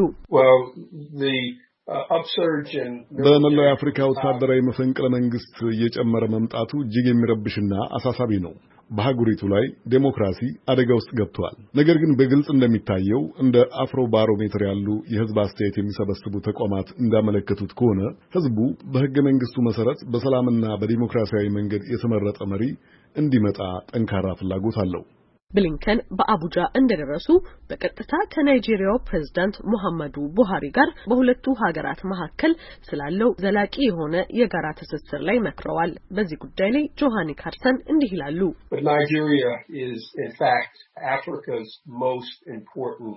በመላው የአፍሪካ ወታደራዊ መፈንቅለ መንግስት እየጨመረ መምጣቱ እጅግ የሚረብሽና አሳሳቢ ነው። በአህጉሪቱ ላይ ዴሞክራሲ አደጋ ውስጥ ገብቷል። ነገር ግን በግልጽ እንደሚታየው እንደ አፍሮ ባሮሜትር ያሉ የህዝብ አስተያየት የሚሰበስቡ ተቋማት እንዳመለከቱት ከሆነ ህዝቡ በህገ መንግስቱ መሰረት በሰላምና በዲሞክራሲያዊ መንገድ የተመረጠ መሪ እንዲመጣ ጠንካራ ፍላጎት አለው። ብሊንከን በአቡጃ እንደደረሱ በቀጥታ ከናይጄሪያው ፕሬዝዳንት ሙሐመዱ ቡሃሪ ጋር በሁለቱ ሀገራት መካከል ስላለው ዘላቂ የሆነ የጋራ ትስስር ላይ መክረዋል። በዚህ ጉዳይ ላይ ጆሃኒ ካርሰን እንዲህ ይላሉ። Nigeria is in fact Africa's most important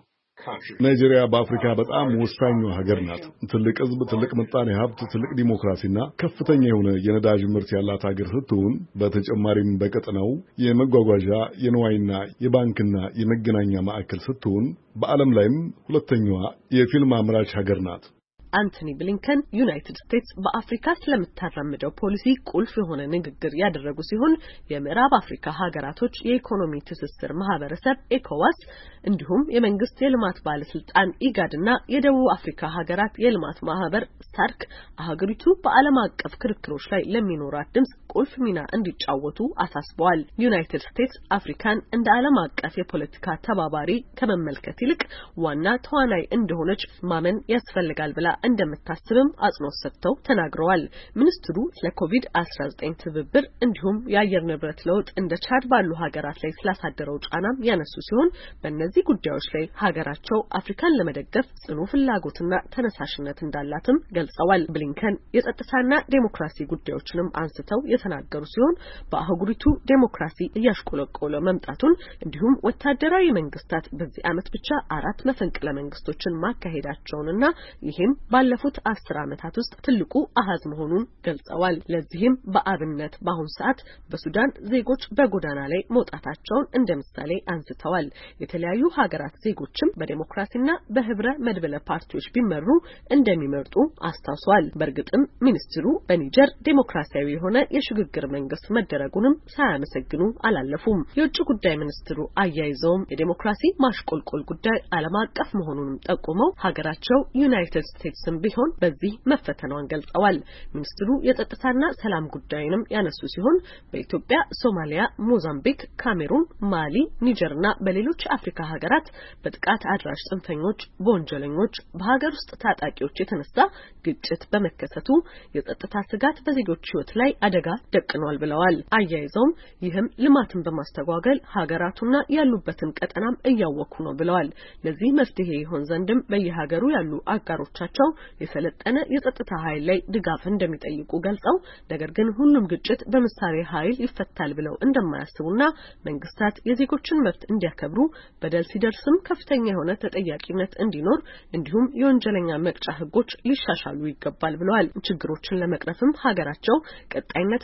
ናይጄሪያ በአፍሪካ በጣም ወሳኝ ሀገር ናት። ትልቅ ህዝብ፣ ትልቅ ምጣኔ ሀብት፣ ትልቅ ዲሞክራሲና ከፍተኛ የሆነ የነዳጅ ምርት ያላት ሀገር ስትሆን በተጨማሪም በቀጠናው የመጓጓዣ የንዋይና የባንክና የመገናኛ ማዕከል ስትሆን በዓለም ላይም ሁለተኛዋ የፊልም አምራች ሀገር ናት። አንቶኒ ብሊንከን ዩናይትድ ስቴትስ በአፍሪካ ስለምታራምደው ፖሊሲ ቁልፍ የሆነ ንግግር ያደረጉ ሲሆን የምዕራብ አፍሪካ ሀገራቶች የኢኮኖሚ ትስስር ማህበረሰብ ኤኮዋስ እንዲሁም የመንግስት የልማት ባለስልጣን ኢጋድና የደቡብ አፍሪካ ሀገራት የልማት ማህበር ሳርክ አህጉሪቱ በዓለም አቀፍ ክርክሮች ላይ ለሚኖራት ድምጽ ቁልፍ ሚና እንዲጫወቱ አሳስበዋል። ዩናይትድ ስቴትስ አፍሪካን እንደ ዓለም አቀፍ የፖለቲካ ተባባሪ ከመመልከት ይልቅ ዋና ተዋናይ እንደሆነች ማመን ያስፈልጋል ብላ እንደምታስብም አጽንኦት ሰጥተው ተናግረዋል። ሚኒስትሩ ለኮቪድ አስራ ዘጠኝ ትብብር እንዲሁም የአየር ንብረት ለውጥ እንደ ቻድ ባሉ ሀገራት ላይ ስላሳደረው ጫናም ያነሱ ሲሆን በእነዚህ ጉዳዮች ላይ ሀገራቸው አፍሪካን ለመደገፍ ጽኑ ፍላጎትና ተነሳሽነት እንዳላትም ገልጸዋል። ብሊንከን የጸጥታና ዴሞክራሲ ጉዳዮችንም አንስተው የተናገሩ ሲሆን በአህጉሪቱ ዴሞክራሲ እያሽቆለቆለ መምጣቱን እንዲሁም ወታደራዊ መንግስታት በዚህ ዓመት ብቻ አራት መፈንቅለ መንግስቶችን ማካሄዳቸውንና ይህም ባለፉት አስር ዓመታት ውስጥ ትልቁ አሃዝ መሆኑን ገልጸዋል። ለዚህም በአብነት በአሁን ሰዓት በሱዳን ዜጎች በጎዳና ላይ መውጣታቸውን እንደ ምሳሌ አንስተዋል። የተለያዩ ሀገራት ዜጎችም በዲሞክራሲና በህብረ መድበለ ፓርቲዎች ቢመሩ እንደሚመርጡ አስታውሰዋል። በእርግጥም ሚኒስትሩ በኒጀር ዲሞክራሲያዊ የሆነ የሽግግር መንግስት መደረጉንም ሳያመሰግኑ አላለፉም። የውጭ ጉዳይ ሚኒስትሩ አያይዘውም የዲሞክራሲ ማሽቆልቆል ጉዳይ ዓለም አቀፍ መሆኑንም ጠቁመው ሀገራቸው ዩናይትድ ስቴትስም ቢሆን በዚህ መፈተኗን ገልጸዋል። ሚኒስትሩ የጸጥታና ሰላም ጉዳይንም ያነሱ ሲሆን በኢትዮጵያ፣ ሶማሊያ፣ ሞዛምቢክ፣ ካሜሩን፣ ማሊ፣ ኒጀርና በሌሎች አፍሪካ ሀገራት በጥቃት አድራሽ ጽንፈኞች፣ በወንጀለኞች፣ በሀገር ውስጥ ታጣቂዎች የተነሳ ግጭት በመከሰቱ የጸጥታ ስጋት በዜጎች ህይወት ላይ አደጋ ደቅኗል ብለዋል። አያይዘውም ይህም ልማትን በማስተጓገል ሀገራቱና ያሉበትን ቀጠናም እያወኩ ነው ብለዋል። ለዚህ መፍትሄ ይሆን ዘንድም በየሀገሩ ያሉ አጋሮቻቸው የሰለጠነ የጸጥታ ኃይል ላይ ድጋፍ እንደሚጠይቁ ገልጸው ነገር ግን ሁሉም ግጭት በመሳሪያ ኃይል ይፈታል ብለው እንደማያስቡና መንግስታት የዜጎችን መብት እንዲያከብሩ በደል ሲደርስም ከፍተኛ የሆነ ተጠያቂነት እንዲኖር እንዲሁም የወንጀለኛ መቅጫ ህጎች ሊሻሻሉ ይገባል ብለዋል። ችግሮችን ለመቅረፍም ሀገራቸው ቀጣይነት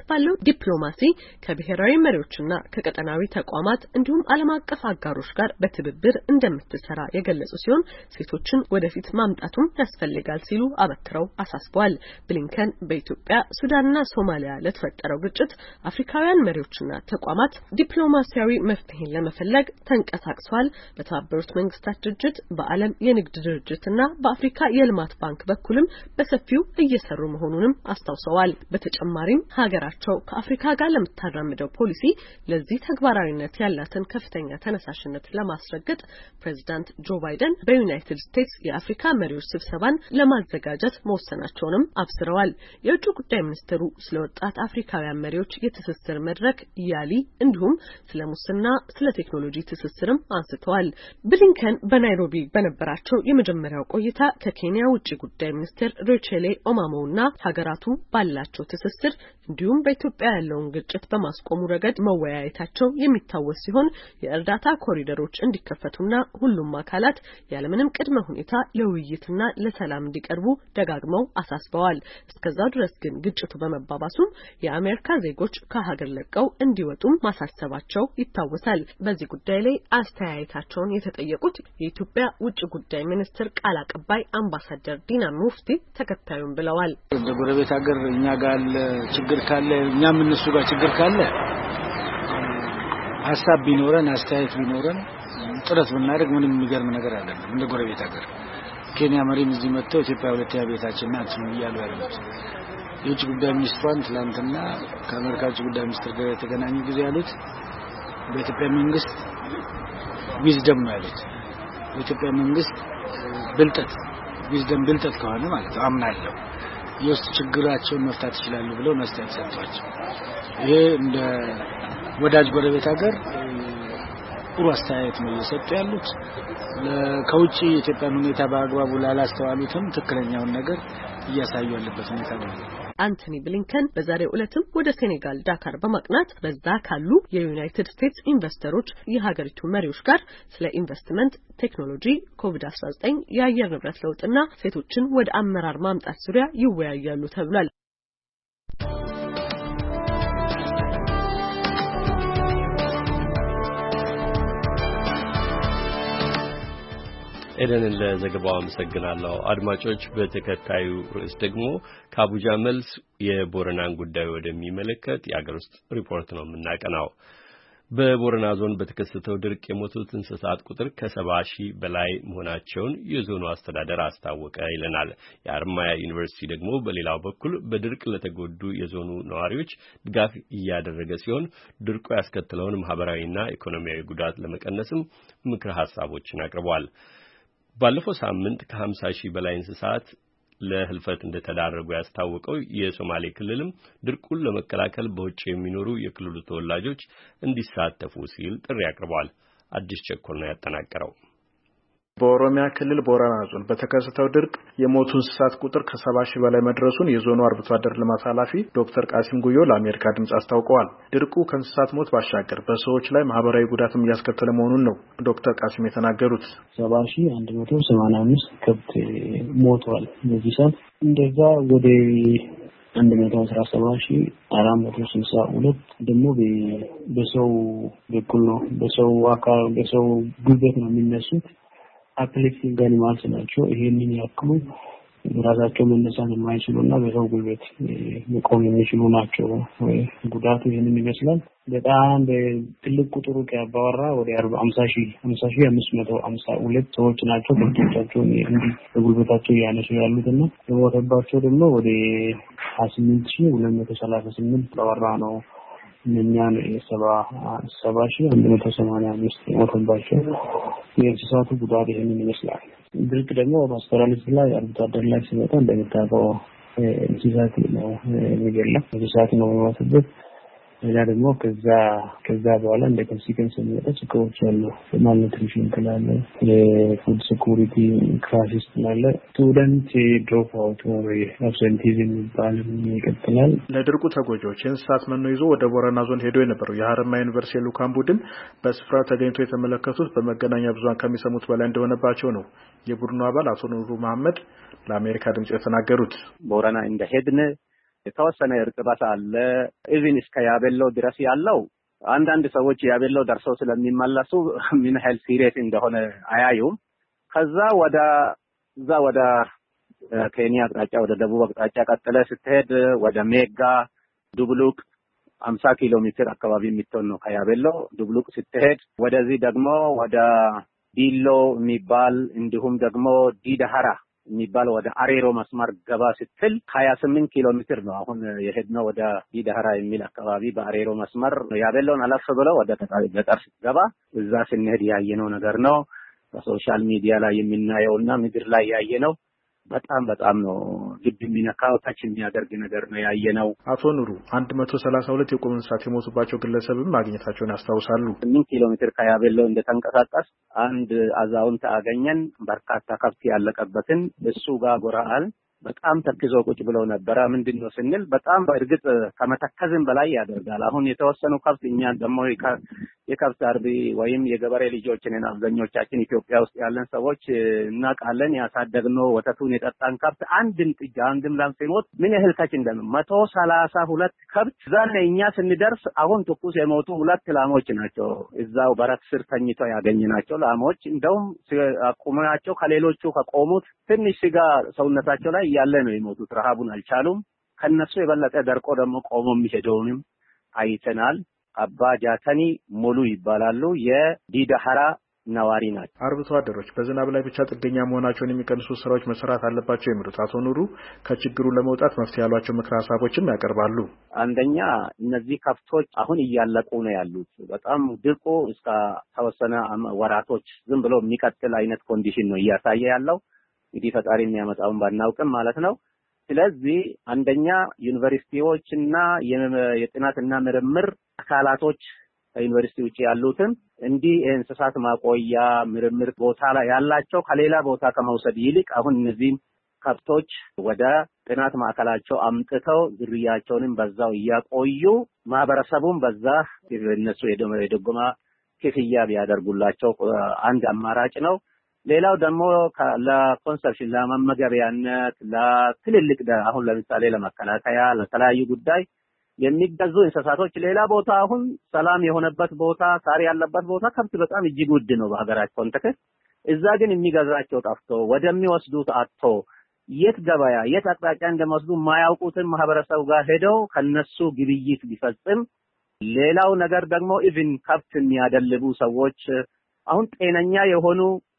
ባለው ዲፕሎማሲ ከብሔራዊ መሪዎችና ከቀጠናዊ ተቋማት እንዲሁም ዓለም አቀፍ አጋሮች ጋር በትብብር እንደምትሰራ የገለጹ ሲሆን ሴቶችን ወደፊት ማምጣቱም ያስፈልጋል ሲሉ አበክረው አሳስበዋል። ብሊንከን በኢትዮጵያ ሱዳንና ሶማሊያ ለተፈጠረው ግጭት አፍሪካውያን መሪዎችና ተቋማት ዲፕሎማሲያዊ መፍትሄን ለመፈለግ ተንቀሳቅሰዋል። በተባበሩት መንግስታት ድርጅት፣ በዓለም የንግድ ድርጅትና በአፍሪካ የልማት ባንክ በኩልም በሰፊው እየሰሩ መሆኑንም አስታውሰዋል። በተጨማሪም ሀገራቸው ከአፍሪካ ጋር ለምታራምደው ፖሊሲ ለዚህ ተግባራዊነት ያላትን ከፍተኛ ተነሳሽነት ለማስረገጥ ፕሬዝዳንት ጆ ባይደን በዩናይትድ ስቴትስ የአፍሪካ መሪዎች ስብሰባን ለማዘጋጀት መወሰናቸውንም አብስረዋል። የውጭ ጉዳይ ሚኒስትሩ ስለ ወጣት አፍሪካውያን መሪዎች የትስስር መድረክ ያሊ እንዲሁም ስለ ሙስና፣ ስለ ቴክኖሎጂ ትስስርም አንስተዋል። ብሊንከን በናይሮቢ በነበራቸው የመጀመሪያው ቆይታ ከኬንያ ውጭ ጉዳይ ሚኒስትር ሬቼሌ ኦማሞና ሀገራቱ ባላቸው ትስስር እንዲሁም በኢትዮጵያ ያለውን ግጭት በማስቆሙ ረገድ መወያየታቸው የሚታወስ ሲሆን የእርዳታ ኮሪደሮች እንዲከፈቱና ሁሉም አካላት ያለምንም ቅድመ ሁኔታ ለውይይትና ለሰላም እንዲቀርቡ ደጋግመው አሳስበዋል። እስከዛው ድረስ ግን ግጭቱ በመባባሱ የአሜሪካ ዜጎች ከሀገር ለቀው እንዲወጡም ማሳሰባቸው ይታወሳል። በዚህ ጉዳይ ላይ አስተያየታቸውን የተጠየቁት የኢትዮጵያ ውጭ ጉዳይ ሚኒስትር ቃል አቀባይ አምባሳደር ዲና ሙፍቲ ተከታዩን ብለዋል። በጎረቤት ሀገር እኛ ጋር ችግር ካለ እኛም እነሱ ጋር ችግር ካለ ሐሳብ ቢኖረን አስተያየት ቢኖረን ጥረት ብናደርግ ምንም የሚገርም ነገር አይደለም። እንደ ጎረቤት ሀገር ኬንያ መሪም እዚህ መጥተው ኢትዮጵያ ሁለተኛ ቤታችን ናት እያሉ ያሉት የውጭ ጉዳይ ሚኒስትሯን ትላንትና ከአሜሪካ ውጭ ጉዳይ ሚኒስትር ጋር የተገናኙ ጊዜ ያሉት በኢትዮጵያ መንግስት ዊዝደም ነው ያሉት። በኢትዮጵያ መንግስት ብልጠት ዊዝደም ብልጠት ከሆነ ማለት አምናለሁ የውስጥ ችግራቸውን መፍታት ይችላሉ ብለው አስተያየት ሰጥቷቸው ይሄ እንደ ወዳጅ ጎረቤት ሀገር ጥሩ አስተያየት ነው እየሰጡ ያሉት። ከውጪ የኢትዮጵያን ሁኔታ በአግባቡ ላላስተዋሉትም ትክክለኛውን ነገር እያሳዩ ያለበት ሁኔታ ነው። አንቶኒ ብሊንከን በዛሬው ዕለትም ወደ ሴኔጋል ዳካር በማቅናት በዛ ካሉ የዩናይትድ ስቴትስ ኢንቨስተሮች፣ የሀገሪቱ መሪዎች ጋር ስለ ኢንቨስትመንት፣ ቴክኖሎጂ፣ ኮቪድ አስራ ዘጠኝ፣ የአየር ንብረት ለውጥና ሴቶችን ወደ አመራር ማምጣት ዙሪያ ይወያያሉ ተብሏል። ኤደንን ለዘገባው አመሰግናለሁ። አድማጮች፣ በተከታዩ ርዕስ ደግሞ ከአቡጃ መልስ የቦረናን ጉዳይ ወደሚመለከት የአገር ውስጥ ሪፖርት ነው የምናቀናው። በቦረና ዞን በተከሰተው ድርቅ የሞቱት እንስሳት ቁጥር ከሰባ ሺህ በላይ መሆናቸውን የዞኑ አስተዳደር አስታወቀ ይለናል። የአርማያ ዩኒቨርሲቲ ደግሞ በሌላው በኩል በድርቅ ለተጎዱ የዞኑ ነዋሪዎች ድጋፍ እያደረገ ሲሆን ድርቁ ያስከተለውን ማህበራዊና ኢኮኖሚያዊ ጉዳት ለመቀነስም ምክረ ሀሳቦችን አቅርቧል። ባለፈው ሳምንት ከሀምሳ ሺህ በላይ እንስሳት ለህልፈት እንደተዳረጉ ያስታወቀው የሶማሌ ክልልም ድርቁን ለመከላከል በውጭ የሚኖሩ የክልሉ ተወላጆች እንዲሳተፉ ሲል ጥሪ አቅርቧል። አዲስ ቸኮል ነው ያጠናቀረው። በኦሮሚያ ክልል ቦረና ዞን በተከሰተው ድርቅ የሞቱ እንስሳት ቁጥር ከሰባ ሺህ በላይ መድረሱን የዞኑ አርብቶ አደር ልማት ኃላፊ ዶክተር ቃሲም ጉዮ ለአሜሪካ ድምጽ አስታውቀዋል። ድርቁ ከእንስሳት ሞት ባሻገር በሰዎች ላይ ማህበራዊ ጉዳትም እያስከተለ መሆኑን ነው ዶክተር ቃሲም የተናገሩት። ሰባ ሺህ አንድ መቶ ሰማንያ አምስት ከብት ሞቷል። በዚህ ሰዓት እንደዛ ወደ አንድ መቶ አስራ ሰባት ሺህ አራት መቶ ስልሳ ሁለት ደግሞ በሰው በኩል ነው። በሰው አካል በሰው ጉልበት ነው የሚነሱት። አፕሊኬሽን ጋኒማልስ ናቸው። ይሄንን ያክሉ ራሳቸው መነሳት የማይችሉና በሰው ጉልበት መቆም የሚችሉ ናቸው። ጉዳቱ ይሄንን ይመስላል። በጣም በትልቅ ቁጥሩ ከአባወራ ወደ ሃምሳ ሺህ አምስት መቶ ሃምሳ ሁለት ሰዎች ናቸው ከብቶቻቸውን እንዲህ በጉልበታቸው ያነሱ ያሉትና የሞተባቸው ደግሞ ወደ ሃያ ስምንት ሺህ ሁለት መቶ ሰላሳ ስምንት አባወራ ነው። እኛን ሰባ ሰባ ሺህ አንድ መቶ ሰማንያ አምስት ሞተባቸው። የእንስሳቱ ጉዳት ይሄንን ይመስላል። ድርቅ ደግሞ በአስተራሊስ ላይ አርብቶ አደር ላይ ሲመጣ እንደምታውቀው እንስሳት ነው የሚገለው። እንስሳት ነው የሚሞቱበት። ሌላ ደግሞ ከዛ ከዛ በኋላ እንደ ኮንሲኩዌንስ የሚመጣ ችግሮች አሉ። ማልኒትሪሽን ካለ የፉድ ሴኩሪቲ ክራይሲስ ካለ ስቱደንት ድሮፕ አውት ወይ አብሰንቲዝም ይባላል ይቀጥላል። ለድርቁ ተጎጂዎች የእንስሳት መኖ ይዞ ወደ ቦረና ዞን ሄዶ የነበረው የሀረማያ ዩኒቨርሲቲ ልኡካን ቡድን በስፍራው ተገኝቶ የተመለከቱት በመገናኛ ብዙሃን ከሚሰሙት በላይ እንደሆነባቸው ነው የቡድኑ አባል አቶ ኑሩ መሐመድ ለአሜሪካ ድምጽ የተናገሩት። ቦረና እንደሄድን የተወሰነ እርጥበት አለ። ኢቭን እስከ ያቤሎ ድረስ ያለው አንዳንድ ሰዎች ያቤሎ ደርሰው ስለሚመለሱ ምን ያህል ሲሪየስ እንደሆነ አያዩም። ከዛ ወደ እዛ ወደ ኬንያ አቅጣጫ ወደ ደቡብ አቅጣጫ ቀጥለ ስትሄድ ወደ ሜጋ ዱብሉቅ አምሳ ኪሎ ሜትር አካባቢ የሚተውን ነው ከያቤሎ ዱብሉቅ ስትሄድ ወደዚህ ደግሞ ወደ ዲሎ የሚባል እንዲሁም ደግሞ ዲዳሃራ የሚባል ወደ አሬሮ መስመር ገባ ስትል ሀያ ስምንት ኪሎ ሜትር ነው አሁን የሄድነው ወደ ዲዳሃራ የሚል አካባቢ በአሬሮ መስመር ያቤሎን አለፍ ብለው ወደ ገጠር ስትገባ እዛ ስንሄድ ያየነው ነገር ነው። በሶሻል ሚዲያ ላይ የምናየውና ምድር ላይ ያየነው በጣም በጣም ነው ልብ የሚነካው ታች የሚያደርግ ነገር ነው ያየነው። አቶ ኑሩ አንድ መቶ ሰላሳ ሁለት የቁም እንስሳት የሞቱባቸው ግለሰብም ማግኘታቸውን ያስታውሳሉ። ስምንት ኪሎ ሜትር ከያቤሎ እንደተንቀሳቀስ አንድ አዛውንት አገኘን። በርካታ ከብት ያለቀበትን እሱ ጋር ጎራአል በጣም ተክዞ ቁጭ ብለው ነበር። ምንድነው ስንል በጣም በእርግጥ ከመተከዝም በላይ ያደርጋል። አሁን የተወሰኑ ከብት እኛ ደግሞ የከብት አርቢ ወይም የገበሬ ልጆች ነን አብዛኞቻችን ኢትዮጵያ ውስጥ ያለን ሰዎች እናውቃለን። ያሳደግነው ወተቱን የጠጣን ከብት አንድም ጥጃ አንድም ላም ሲሞት ምን ያህል ታች እንደም መቶ ሰላሳ ሁለት ከብት ዛሬ እኛ ስንደርስ አሁን ትኩስ የሞቱ ሁለት ላሞች ናቸው እዛው በረት ስር ተኝተው ያገኘናቸው ላሞች። እንደውም አቁመናቸው ከሌሎቹ ከቆሙት ትንሽ ስጋ ሰውነታቸው ላይ ያለ ነው የሞቱት። ረሃቡን አልቻሉም። ከነሱ የበለጠ ደርቆ ደግሞ ቆሞ የሚሄደውንም አይተናል። አባ ጃተኒ ሙሉ ይባላሉ። የዲዳሃራ ነዋሪ ናቸው። አርብቶ አደሮች በዝናብ ላይ ብቻ ጥገኛ መሆናቸውን የሚቀንሱ ስራዎች መሰራት አለባቸው የሚሉት አቶ ኑሩ ከችግሩ ለመውጣት መፍትሄ ያሏቸው ምክረ ሀሳቦችም ያቀርባሉ። አንደኛ እነዚህ ከብቶች አሁን እያለቁ ነው ያሉት። በጣም ድርቁ እስከ ተወሰነ ወራቶች ዝም ብሎ የሚቀጥል አይነት ኮንዲሽን ነው እያሳየ ያለው። እንግዲህ ፈጣሪ የሚያመጣውን ባናውቅም ማለት ነው። ስለዚህ አንደኛ ዩኒቨርሲቲዎችና የጥናትና ምርምር አካላቶች ከዩኒቨርሲቲ ውጪ ያሉትን እንዲህ እንስሳት ማቆያ ምርምር ቦታ ላይ ያላቸው ከሌላ ቦታ ከመውሰድ ይልቅ አሁን እነዚህ ከብቶች ወደ ጥናት ማዕከላቸው አምጥተው ዝርያቸውንም በዛው እያቆዩ ማህበረሰቡን በዛ እነሱ የደጎማ ክፍያ ቢያደርጉላቸው አንድ አማራጭ ነው። ሌላው ደግሞ ለኮንሰፕሽን ለመመገቢያነት ለትልልቅ አሁን ለምሳሌ ለመከላከያ ለተለያዩ ጉዳይ የሚገዙ እንስሳቶች ሌላ ቦታ አሁን ሰላም የሆነበት ቦታ ሳር ያለበት ቦታ ከብት በጣም እጅግ ውድ ነው በሀገራችን ኮንቴክስት። እዛ ግን የሚገዛቸው ጠፍቶ ወደሚወስዱት አጥቶ የት ገበያ የት አቅጣጫ እንደሚወስዱ ማያውቁትን ማህበረሰቡ ጋር ሄደው ከነሱ ግብይት ቢፈጽም። ሌላው ነገር ደግሞ ኢቭን ከብት የሚያደልቡ ሰዎች አሁን ጤነኛ የሆኑ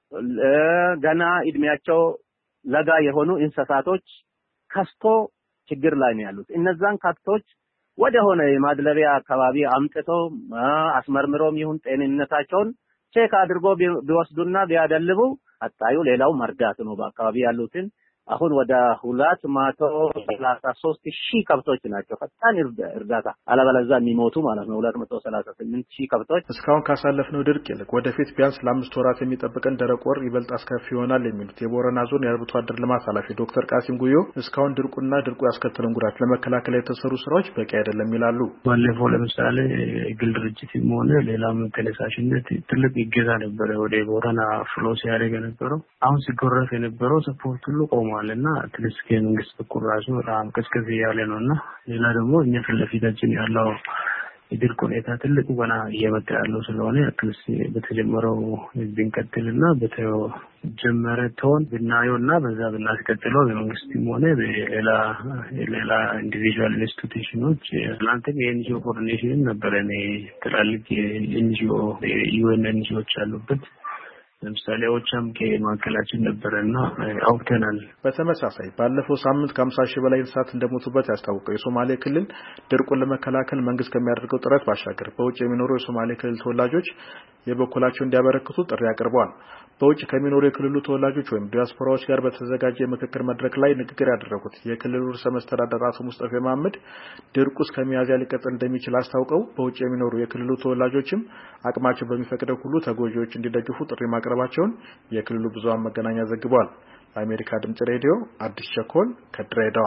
ገና እድሜያቸው ለጋ የሆኑ እንስሳቶች ከስቶ ችግር ላይ ነው ያሉት። እነዛን ከብቶች ወደ ሆነ የማድለቢያ አካባቢ አምጥቶ አስመርምሮም ይሁን ጤንነታቸውን ቼክ አድርጎ ቢወስዱና ቢያደልቡ አጣዩ ሌላው መርዳት ነው በአካባቢ ያሉትን አሁን ወደ ሁለት መቶ ሰላሳ ሦስት ሺህ ከብቶች ናቸው ፈጣን እርዳታ አለበለዚያ የሚሞቱ ማለት ነው። ሁለት መቶ ሰላሳ ስምንት ሺህ ከብቶች እስካሁን ካሳለፍነው ድርቅ ይልቅ ወደፊት ቢያንስ ለአምስት ወራት የሚጠብቀን ደረቅ ወር ይበልጥ አስከፊ ይሆናል የሚሉት የቦረና ዞን የአርብቶ አደር ልማት ኃላፊ ዶክተር ቃሲም ጉዮ እስካሁን ድርቁና ድርቁ ያስከተለውን ጉዳት ለመከላከል የተሰሩ ስራዎች በቂ አይደለም ይላሉ። ባለፈው ለምሳሌ ግል ድርጅትም ሆነ ሌላም ተነሳሽነት ትልቅ ይገዛ ነበር ወደ ቦረና ፍሎ ሲያደርግ የነበረው። አሁን ሲጎረፍ የነበረው ሰፖርት ሁሉ ቆሟልና ትንሽ ከመንግስት በኩል ራሱ በጣም ቀዝቀዝ ያለ ነውና ሌላ ደግሞ እኛ ፍለፊታችን ያለው የድርቅ ሁኔታ ትልቁ ገና እየመጣ ያለው ስለሆነ ትንሽ በተጀመረው ብንቀጥልና በተጀመረ ቶን ብናየውና በዛ ብናስቀጥለው በመንግስትም ሆነ በሌላ ሌላ ኢንዲቪጁዋል ኢንስቲትዩሽኖች ላንተም የኤንጂኦ ኮኦርዲኔሽን ነበር እኔ ትላልቅ የኤንጂኦ ዩኤን ኤንጂኦዎች አሉበት ለምሳሌ ኦቻም ከማከላችን ነበርና አውጥተናል። በተመሳሳይ ባለፈው ሳምንት ከሀምሳ ሺህ በላይ እንስሳት እንደሞቱበት ያስታወቀው የሶማሌ ክልል ድርቁን ለመከላከል መንግስት ከሚያደርገው ጥረት ባሻገር በውጭ የሚኖሩ የሶማሌ ክልል ተወላጆች የበኩላቸውን እንዲያበረክቱ ጥሪ አቅርበዋል። በውጭ ከሚኖሩ የክልሉ ተወላጆች ወይም ዲያስፖራዎች ጋር በተዘጋጀ የምክክር መድረክ ላይ ንግግር ያደረጉት የክልሉ ርዕሰ መስተዳድር አቶ ሙስጠፌ መሐመድ ድርቁ እስከ ሚያዝያ ሊቀጥል እንደሚችል አስታውቀው በውጭ የሚኖሩ የክልሉ ተወላጆችም አቅማቸው በሚፈቅደው ሁሉ ተጎጂዎች እንዲደግፉ ጥሪ ማቅረባቸውን የክልሉ ብዙሃን መገናኛ ዘግበዋል። ለአሜሪካ ድምጽ ሬዲዮ አዲስ ቸኮል ከድሬዳዋ።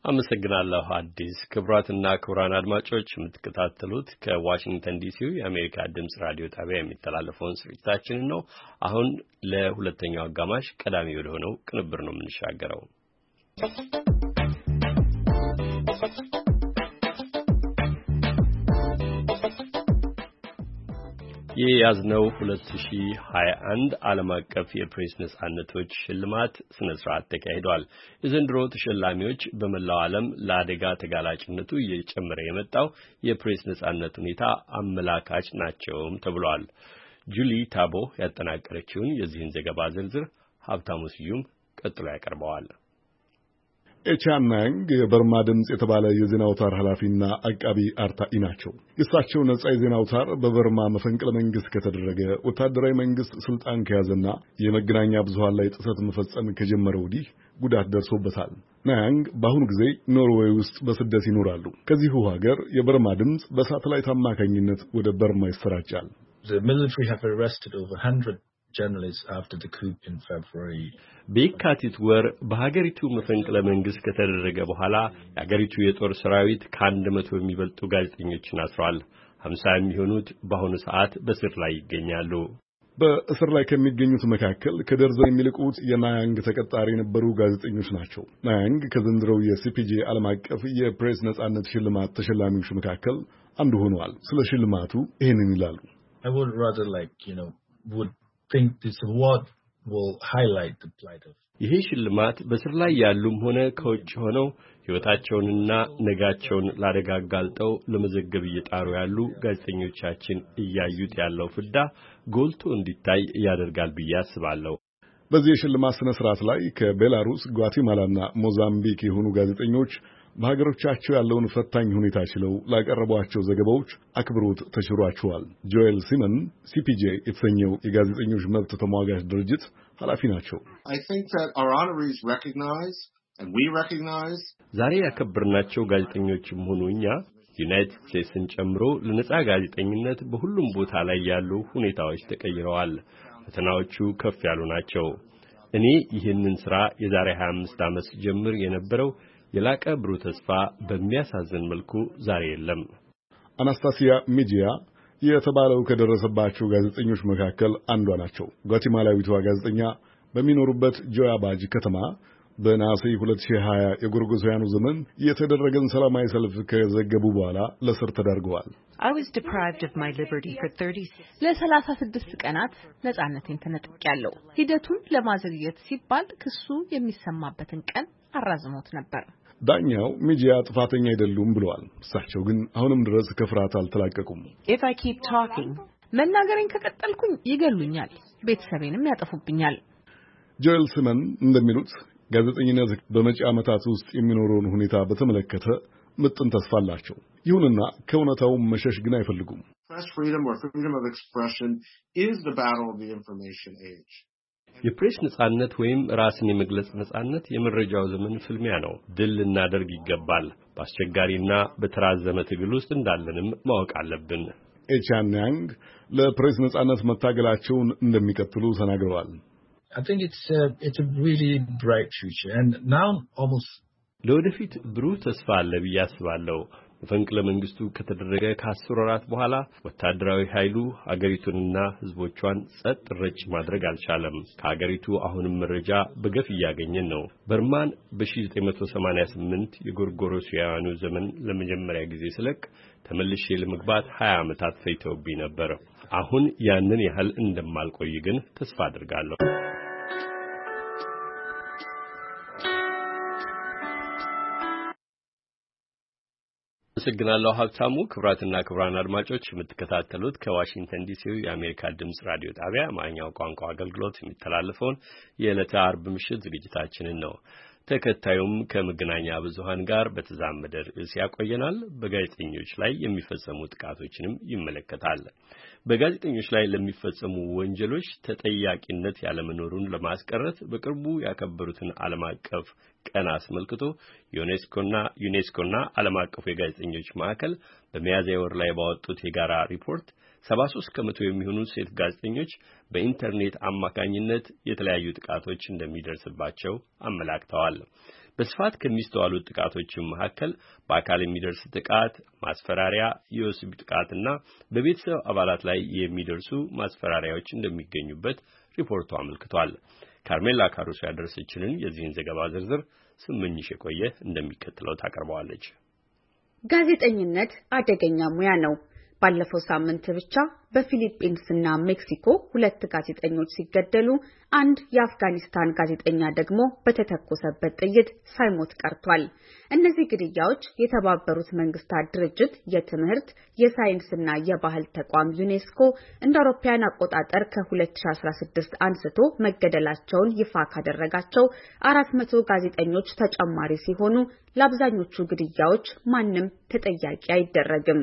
አመሰግናለሁ አዲስ። ክቡራትና ክቡራን አድማጮች የምትከታተሉት ከዋሽንግተን ዲሲው የአሜሪካ ድምጽ ራዲዮ ጣቢያ የሚተላለፈውን ስርጭታችንን ነው። አሁን ለሁለተኛው አጋማሽ ቀዳሚ ወደ ሆነው ቅንብር ነው የምንሻገረው። የያዝነው ሁለት ሺህ ሃያ አንድ ዓለም አቀፍ የፕሬስ ነጻነቶች ሽልማት ስነ ስርዓት ተካሂዷል። የዘንድሮ ተሸላሚዎች በመላው ዓለም ለአደጋ ተጋላጭነቱ እየጨመረ የመጣው የፕሬስ ነጻነት ሁኔታ አመላካች ናቸውም ተብሏል። ጁሊ ታቦ ያጠናቀረችውን የዚህን ዘገባ ዝርዝር ሀብታሙ ስዩም ቀጥሎ ያቀርበዋል። ኤቻናንግ የበርማ ድምጽ የተባለ የዜና አውታር ኃላፊና አቃቢ አርታኢ ናቸው። የእሳቸው ነጻ የዜና አውታር በበርማ መፈንቅለ መንግስት ከተደረገ ወታደራዊ መንግስት ስልጣን ከያዘና የመገናኛ ብዙሃን ላይ ጥሰት መፈጸም ከጀመረ ወዲህ ጉዳት ደርሶበታል። ናያንግ በአሁኑ ጊዜ ኖርዌይ ውስጥ በስደት ይኖራሉ። ከዚሁ ሀገር የበርማ ድምጽ በሳተላይት አማካኝነት ወደ በርማ ይሰራጫል። The military have arrested over one hundred journalists after the coup in February. በየካቲት ወር በሀገሪቱ መፈንቅለ መንግስት ከተደረገ በኋላ የሀገሪቱ የጦር ሰራዊት ከአንድ መቶ የሚበልጡ ጋዜጠኞችን አስሯል። ሀምሳ የሚሆኑት በአሁኑ ሰዓት በስር ላይ ይገኛሉ። በእስር ላይ ከሚገኙት መካከል ከደርዘን የሚልቁት የናያንግ ተቀጣሪ የነበሩ ጋዜጠኞች ናቸው። ናያንግ ከዘንድሮው የሲፒጄ ዓለም አቀፍ የፕሬስ ነጻነት ሽልማት ተሸላሚዎች መካከል አንዱ ሆነዋል። ስለ ሽልማቱ ይህንን ይላሉ። I would rather like, you know, would think this award will highlight the plight of ይሄ ሽልማት በስር ላይ ያሉም ሆነ ከውጭ ሆነው ህይወታቸውንና ነጋቸውን ለአደጋ አጋልጠው ለመዘገብ እየጣሩ ያሉ ጋዜጠኞቻችን እያዩት ያለው ፍዳ ጎልቶ እንዲታይ ያደርጋል ብዬ አስባለሁ። በዚህ የሽልማት ስነ ስርዓት ላይ ከቤላሩስ፣ ጓቲማላና ሞዛምቢክ የሆኑ ጋዜጠኞች በሀገሮቻቸው ያለውን ፈታኝ ሁኔታ ችለው ላቀረቧቸው ዘገባዎች አክብሮት ተሽሯቸዋል። ጆኤል ሲመን ሲፒጄ የተሰኘው የጋዜጠኞች መብት ተሟጋች ድርጅት ኃላፊ ናቸው። ዛሬ ያከበርናቸው ጋዜጠኞችም ሆኑ እኛ ዩናይትድ ስቴትስን ጨምሮ ለነጻ ጋዜጠኝነት በሁሉም ቦታ ላይ ያሉ ሁኔታዎች ተቀይረዋል። ፈተናዎቹ ከፍ ያሉ ናቸው። እኔ ይህንን ሥራ የዛሬ ሀያ አምስት ዓመት ጀምር የነበረው የላቀ ብሩህ ተስፋ በሚያሳዝን መልኩ ዛሬ የለም። አናስታሲያ ሚጂያ የተባለው ከደረሰባቸው ጋዜጠኞች መካከል አንዷ ናቸው። ጓቲማላዊቷ ጋዜጠኛ በሚኖሩበት ጆያባጅ ከተማ በነሐሴ ሁለት ሺህ ሃያ የጎርጎሳውያኑ ዘመን የተደረገን ሰላማዊ ሰልፍ ከዘገቡ በኋላ ለእስር ተዳርገዋል። I was deprived of my liberty for thirty ለሰላሳ ስድስት ቀናት ነጻነቴን ተነጥቄያለሁ። ሂደቱን ለማዘግየት ሲባል ክሱ የሚሰማበትን ቀን አራዝሞት ነበር። ዳኛው ሚዲያ ጥፋተኛ አይደሉም ብለዋል። እሳቸው ግን አሁንም ድረስ ከፍርሃት አልተላቀቁም። If I keep talking መናገሬን ከቀጠልኩኝ ይገሉኛል፣ ቤተሰቤንም ያጠፉብኛል። ጆኤል ሲመን እንደሚሉት ጋዜጠኝነት በመጪ ዓመታት ውስጥ የሚኖረውን ሁኔታ በተመለከተ ምጥን ተስፋ አላቸው። ይሁንና ከእውነታው መሸሽ ግን አይፈልጉም። Press freedom or freedom of expression is the battle of the information age. የፕሬስ ነጻነት ወይም ራስን የመግለጽ ነጻነት የመረጃው ዘመን ፍልሚያ ነው። ድል ልናደርግ ይገባል። በአስቸጋሪና በተራዘመ ትግል ውስጥ እንዳለንም ማወቅ አለብን። ኤቻናንግ ለፕሬስ ነጻነት መታገላቸውን እንደሚቀጥሉ ተናግረዋል። I think it's a, it's a really bright future and now almost ለወደፊት ብሩህ ተስፋ አለ ብዬ አስባለሁ። መፈንቅለ መንግስቱ ከተደረገ ከአስር ወራት በኋላ ወታደራዊ ኃይሉ ሀገሪቱንና ህዝቦቿን ጸጥ ረጭ ማድረግ አልቻለም። ከሀገሪቱ አሁንም መረጃ በገፍ እያገኘን ነው። በርማን በ1988 የጎርጎሮሳውያኑ ዘመን ለመጀመሪያ ጊዜ ስለቅ ተመልሼ ለመግባት ሀያ ዓመታት ፈጅተውብኝ ነበር። አሁን ያንን ያህል እንደማልቆይ ግን ተስፋ አድርጋለሁ። አመሰግናለሁ ሀብታሙ። ክቡራትና ክቡራን አድማጮች የምትከታተሉት ከዋሽንግተን ዲሲው የአሜሪካ ድምጽ ራዲዮ ጣቢያ አማርኛው ቋንቋ አገልግሎት የሚተላለፈውን የዕለተ አርብ ምሽት ዝግጅታችንን ነው። ተከታዩም ከመገናኛ ብዙሃን ጋር በተዛመደ ርዕስ ያቆየናል። በጋዜጠኞች ላይ የሚፈጸሙ ጥቃቶችንም ይመለከታል። በጋዜጠኞች ላይ ለሚፈጸሙ ወንጀሎች ተጠያቂነት ያለመኖሩን ለማስቀረት በቅርቡ ያከበሩትን ዓለም አቀፍ ቀን አስመልክቶ ዩኔስኮና ዩኔስኮና ዓለም አቀፉ የጋዜጠኞች ማዕከል በሚያዝያ ወር ላይ ባወጡት የጋራ ሪፖርት ሰባ ሶስት ከመቶ የሚሆኑ ሴት ጋዜጠኞች በኢንተርኔት አማካኝነት የተለያዩ ጥቃቶች እንደሚደርስባቸው አመላክተዋል። በስፋት ከሚስተዋሉት ጥቃቶችም መካከል በአካል የሚደርስ ጥቃት፣ ማስፈራሪያ፣ የወሲብ ጥቃትና በቤተሰብ አባላት ላይ የሚደርሱ ማስፈራሪያዎች እንደሚገኙበት ሪፖርቱ አመልክቷል። ካርሜላ ካሩሶ ያደረሰችንን የዚህን ዘገባ ዝርዝር ስምኝሽ የቆየ እንደሚከተለው ታቀርበዋለች። ጋዜጠኝነት አደገኛ ሙያ ነው። ባለፈው ሳምንት ብቻ በፊሊፒንስና ሜክሲኮ ሁለት ጋዜጠኞች ሲገደሉ አንድ የአፍጋኒስታን ጋዜጠኛ ደግሞ በተተኮሰበት ጥይት ሳይሞት ቀርቷል። እነዚህ ግድያዎች የተባበሩት መንግስታት ድርጅት የትምህርት የሳይንስና የባህል ተቋም ዩኔስኮ እንደ አውሮፓውያን አቆጣጠር ከ2016 አንስቶ መገደላቸውን ይፋ ካደረጋቸው አራት መቶ ጋዜጠኞች ተጨማሪ ሲሆኑ ለአብዛኞቹ ግድያዎች ማንም ተጠያቂ አይደረግም።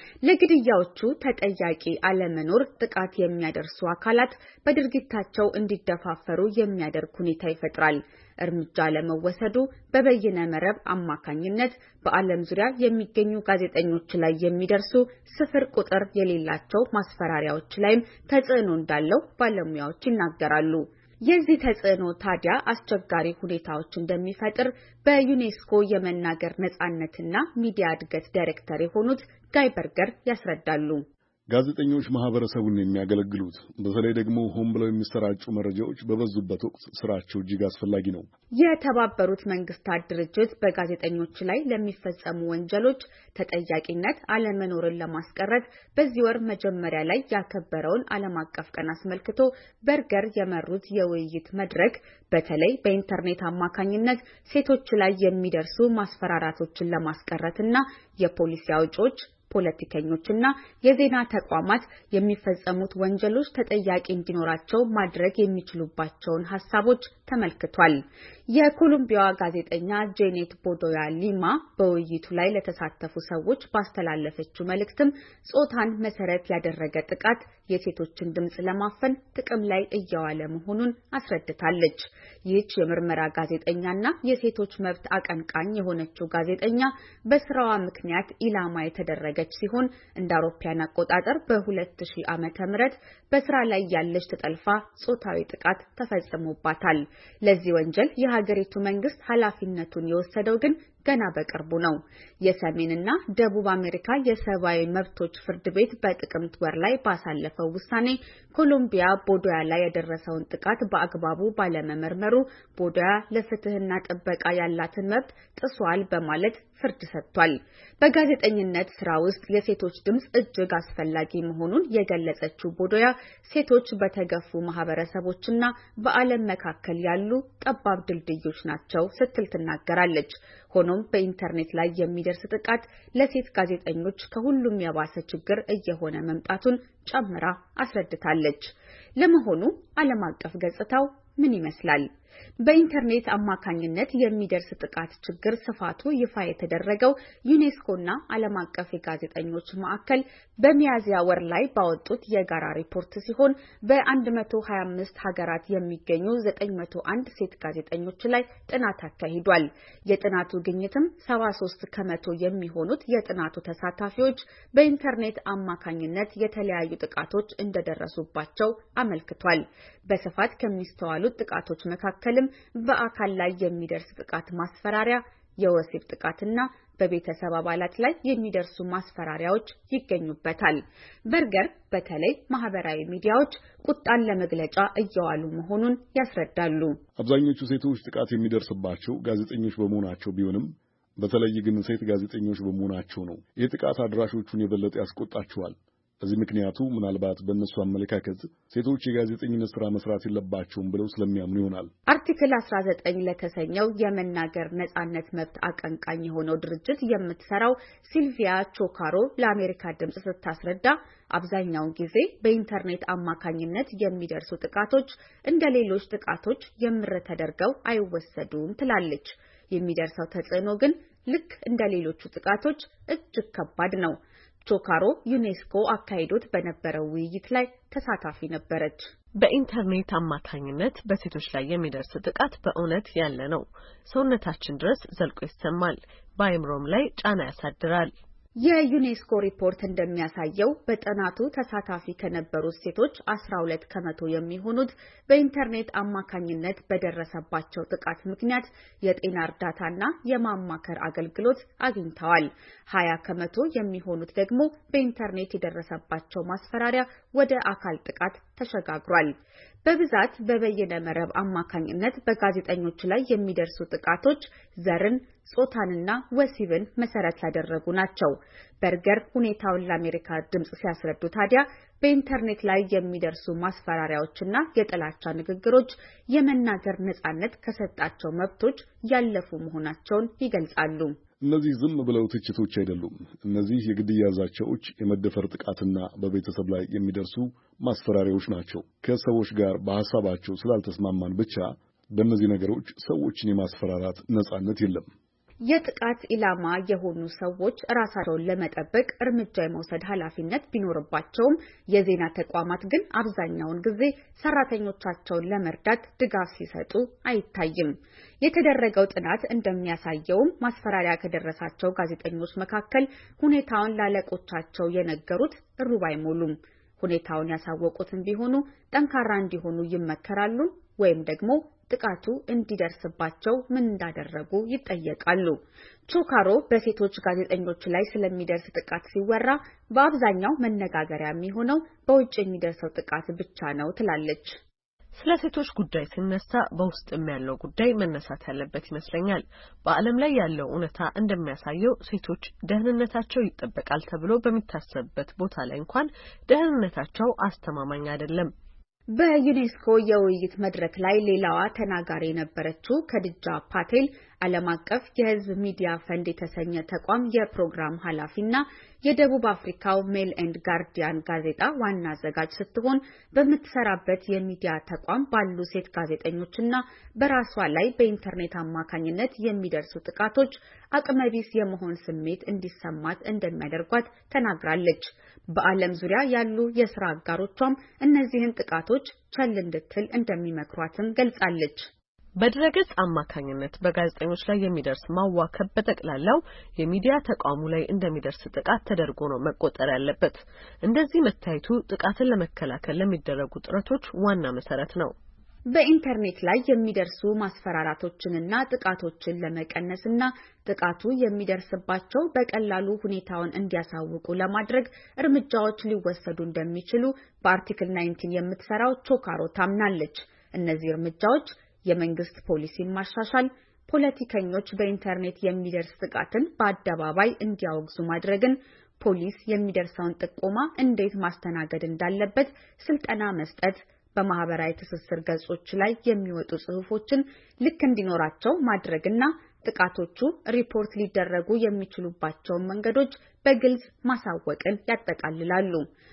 ለግድያዎቹ ተጠያቂ አለመኖር ጥቃት የሚያደርሱ አካላት በድርጊታቸው እንዲደፋፈሩ የሚያደርግ ሁኔታ ይፈጥራል። እርምጃ ለመወሰዱ በበይነ መረብ አማካኝነት በዓለም ዙሪያ የሚገኙ ጋዜጠኞች ላይ የሚደርሱ ስፍር ቁጥር የሌላቸው ማስፈራሪያዎች ላይም ተጽዕኖ እንዳለው ባለሙያዎች ይናገራሉ። የዚህ ተጽዕኖ ታዲያ አስቸጋሪ ሁኔታዎች እንደሚፈጥር በዩኔስኮ የመናገር ነጻነትና ሚዲያ እድገት ዳይሬክተር የሆኑት ጋይ በርገር ያስረዳሉ። ጋዜጠኞች ማህበረሰቡን የሚያገለግሉት በተለይ ደግሞ ሆን ብለው የሚሰራጩ መረጃዎች በበዙበት ወቅት ስራቸው እጅግ አስፈላጊ ነው። የተባበሩት መንግስታት ድርጅት በጋዜጠኞች ላይ ለሚፈጸሙ ወንጀሎች ተጠያቂነት አለመኖርን ለማስቀረት በዚህ ወር መጀመሪያ ላይ ያከበረውን ዓለም አቀፍ ቀን አስመልክቶ በርገር የመሩት የውይይት መድረክ በተለይ በኢንተርኔት አማካኝነት ሴቶች ላይ የሚደርሱ ማስፈራራቶችን ለማስቀረትና የፖሊሲ አውጪዎች ፖለቲከኞችና የዜና ተቋማት የሚፈጸሙት ወንጀሎች ተጠያቂ እንዲኖራቸው ማድረግ የሚችሉባቸውን ሐሳቦች ተመልክቷል። የኮሎምቢያዋ ጋዜጠኛ ጄኔት ቦዶያ ሊማ በውይይቱ ላይ ለተሳተፉ ሰዎች ባስተላለፈችው መልእክትም ጾታን መሰረት ያደረገ ጥቃት የሴቶችን ድምጽ ለማፈን ጥቅም ላይ እየዋለ መሆኑን አስረድታለች። ይህች የምርመራ ጋዜጠኛና የሴቶች መብት አቀንቃኝ የሆነችው ጋዜጠኛ በስራዋ ምክንያት ኢላማ የተደረገ ሲሆን እንደ አውሮፓውያን አቆጣጠር በሁለት ሺህ ዓመተ ምህረት በስራ ላይ ያለች ተጠልፋ ጾታዊ ጥቃት ተፈጽሞባታል። ለዚህ ወንጀል የሀገሪቱ መንግስት ኃላፊነቱን የወሰደው ግን ገና በቅርቡ ነው። የሰሜንና ደቡብ አሜሪካ የሰብአዊ መብቶች ፍርድ ቤት በጥቅምት ወር ላይ ባሳለፈው ውሳኔ ኮሎምቢያ ቦዶያ ላይ የደረሰውን ጥቃት በአግባቡ ባለመመርመሩ ቦዶያ ለፍትህና ጥበቃ ያላትን መብት ጥሷል በማለት ፍርድ ሰጥቷል። በጋዜጠኝነት ስራ ውስጥ የሴቶች ድምጽ እጅግ አስፈላጊ መሆኑን የገለጸችው ቦዶያ ሴቶች በተገፉ ማህበረሰቦችና በዓለም መካከል ያሉ ጠባብ ድልድዮች ናቸው ስትል ትናገራለች። ሆኖም በኢንተርኔት ላይ የሚደርስ ጥቃት ለሴት ጋዜጠኞች ከሁሉም የባሰ ችግር እየሆነ መምጣቱን ጨምራ አስረድታለች። ለመሆኑ ዓለም አቀፍ ገጽታው ምን ይመስላል? በኢንተርኔት አማካኝነት የሚደርስ ጥቃት ችግር ስፋቱ ይፋ የተደረገው ዩኔስኮና ዓለም አቀፍ የጋዜጠኞች ማዕከል በሚያዝያ ወር ላይ ባወጡት የጋራ ሪፖርት ሲሆን በ125 ሀገራት የሚገኙ ዘጠኝ መቶ አንድ ሴት ጋዜጠኞች ላይ ጥናት አካሂዷል። የጥናቱ ግኝትም ሰባ ሶስት ከመቶ የሚሆኑት የጥናቱ ተሳታፊዎች በኢንተርኔት አማካኝነት የተለያዩ ጥቃቶች እንደደረሱባቸው አመልክቷል። በስፋት ከሚስተዋሉት ጥቃቶች መካከልም በአካል ላይ የሚደርስ ጥቃት፣ ማስፈራሪያ፣ የወሲብ ጥቃትና በቤተሰብ አባላት ላይ የሚደርሱ ማስፈራሪያዎች ይገኙበታል። በርገር በተለይ ማህበራዊ ሚዲያዎች ቁጣን ለመግለጫ እየዋሉ መሆኑን ያስረዳሉ። አብዛኞቹ ሴቶች ጥቃት የሚደርስባቸው ጋዜጠኞች በመሆናቸው ቢሆንም በተለይ ግን ሴት ጋዜጠኞች በመሆናቸው ነው። ይህ ጥቃት አድራሾቹን የበለጠ ያስቆጣቸዋል። እዚህ ምክንያቱ ምናልባት በእነሱ አመለካከት ሴቶች የጋዜጠኝነት ስራ መስራት የለባቸውም ብለው ስለሚያምኑ ይሆናል። አርቲክል አስራ ዘጠኝ ለተሰኘው የመናገር ነጻነት መብት አቀንቃኝ የሆነው ድርጅት የምትሰራው ሲልቪያ ቾካሮ ለአሜሪካ ድምጽ ስታስረዳ አብዛኛውን ጊዜ በኢንተርኔት አማካኝነት የሚደርሱ ጥቃቶች እንደ ሌሎች ጥቃቶች የምር ተደርገው አይወሰዱም ትላለች። የሚደርሰው ተጽዕኖ ግን ልክ እንደ ሌሎቹ ጥቃቶች እጅግ ከባድ ነው። ቾካሮ ዩኔስኮ አካሂዶት በነበረው ውይይት ላይ ተሳታፊ ነበረች። በኢንተርኔት አማካኝነት በሴቶች ላይ የሚደርስ ጥቃት በእውነት ያለ ነው። ሰውነታችን ድረስ ዘልቆ ይሰማል፣ በአእምሮም ላይ ጫና ያሳድራል። የዩኔስኮ ሪፖርት እንደሚያሳየው በጥናቱ ተሳታፊ ከነበሩ ሴቶች አስራ ሁለት ከመቶ የሚሆኑት በኢንተርኔት አማካኝነት በደረሰባቸው ጥቃት ምክንያት የጤና እርዳታና የማማከር አገልግሎት አግኝተዋል። ሀያ ከመቶ የሚሆኑት ደግሞ በኢንተርኔት የደረሰባቸው ማስፈራሪያ ወደ አካል ጥቃት ተሸጋግሯል። በብዛት በበይነ መረብ አማካኝነት በጋዜጠኞች ላይ የሚደርሱ ጥቃቶች ዘርን፣ ጾታንና ወሲብን መሰረት ያደረጉ ናቸው። በርገር ሁኔታውን ለአሜሪካ ድምጽ ሲያስረዱ ታዲያ በኢንተርኔት ላይ የሚደርሱ ማስፈራሪያዎችና የጥላቻ ንግግሮች የመናገር ነጻነት ከሰጣቸው መብቶች ያለፉ መሆናቸውን ይገልጻሉ። እነዚህ ዝም ብለው ትችቶች አይደሉም። እነዚህ የግድያ ዛቻዎች፣ የመደፈር ጥቃትና በቤተሰብ ላይ የሚደርሱ ማስፈራሪያዎች ናቸው። ከሰዎች ጋር በሐሳባቸው ስላልተስማማን ብቻ በእነዚህ ነገሮች ሰዎችን የማስፈራራት ነጻነት የለም። የጥቃት ኢላማ የሆኑ ሰዎች ራሳቸውን ለመጠበቅ እርምጃ የመውሰድ ኃላፊነት ቢኖርባቸውም የዜና ተቋማት ግን አብዛኛውን ጊዜ ሰራተኞቻቸውን ለመርዳት ድጋፍ ሲሰጡ አይታይም። የተደረገው ጥናት እንደሚያሳየውም ማስፈራሪያ ከደረሳቸው ጋዜጠኞች መካከል ሁኔታውን ላለቆቻቸው የነገሩት ሩብ አይሞሉም። ሁኔታውን ያሳወቁትም ቢሆኑ ጠንካራ እንዲሆኑ ይመከራሉ ወይም ደግሞ ጥቃቱ እንዲደርስባቸው ምን እንዳደረጉ ይጠየቃሉ። ቾካሮ በሴቶች ጋዜጠኞች ላይ ስለሚደርስ ጥቃት ሲወራ በአብዛኛው መነጋገሪያ የሚሆነው በውጭ የሚደርሰው ጥቃት ብቻ ነው ትላለች። ስለ ሴቶች ጉዳይ ሲነሳ በውስጥም ያለው ጉዳይ መነሳት ያለበት ይመስለኛል። በዓለም ላይ ያለው እውነታ እንደሚያሳየው ሴቶች ደህንነታቸው ይጠበቃል ተብሎ በሚታሰብበት ቦታ ላይ እንኳን ደህንነታቸው አስተማማኝ አይደለም። በዩኔስኮ የውይይት መድረክ ላይ ሌላዋ ተናጋሪ የነበረችው ከድጃ ፓቴል ዓለም አቀፍ የሕዝብ ሚዲያ ፈንድ የተሰኘ ተቋም የፕሮግራም ኃላፊና የደቡብ አፍሪካው ሜል ኤንድ ጋርዲያን ጋዜጣ ዋና አዘጋጅ ስትሆን በምትሰራበት የሚዲያ ተቋም ባሉ ሴት ጋዜጠኞችና በራሷ ላይ በኢንተርኔት አማካኝነት የሚደርሱ ጥቃቶች አቅመቢስ የመሆን ስሜት እንዲሰማት እንደሚያደርጓት ተናግራለች። በዓለም ዙሪያ ያሉ የሥራ አጋሮቿም እነዚህን ጥቃቶች ቸል እንድትል እንደሚመክሯትም ገልጻለች። በድረገጽ አማካኝነት በጋዜጠኞች ላይ የሚደርስ ማዋከብ በጠቅላላው የሚዲያ ተቋሙ ላይ እንደሚደርስ ጥቃት ተደርጎ ነው መቆጠር ያለበት። እንደዚህ መታየቱ ጥቃትን ለመከላከል ለሚደረጉ ጥረቶች ዋና መሰረት ነው። በኢንተርኔት ላይ የሚደርሱ ማስፈራራቶችንና ጥቃቶችን ለመቀነስና ጥቃቱ የሚደርስባቸው በቀላሉ ሁኔታውን እንዲያሳውቁ ለማድረግ እርምጃዎች ሊወሰዱ እንደሚችሉ በአርቲክል ናይንቲን የምትሰራው ቾካሮ ታምናለች። እነዚህ እርምጃዎች የመንግስት ፖሊሲን ማሻሻል፣ ፖለቲከኞች በኢንተርኔት የሚደርስ ጥቃትን በአደባባይ እንዲያወግዙ ማድረግን፣ ፖሊስ የሚደርሰውን ጥቆማ እንዴት ማስተናገድ እንዳለበት ስልጠና መስጠት፣ በማህበራዊ ትስስር ገጾች ላይ የሚወጡ ጽሑፎችን ልክ እንዲኖራቸው ማድረግና ጥቃቶቹ ሪፖርት ሊደረጉ የሚችሉባቸውን መንገዶች በግልጽ ማሳወቅን ያጠቃልላሉ።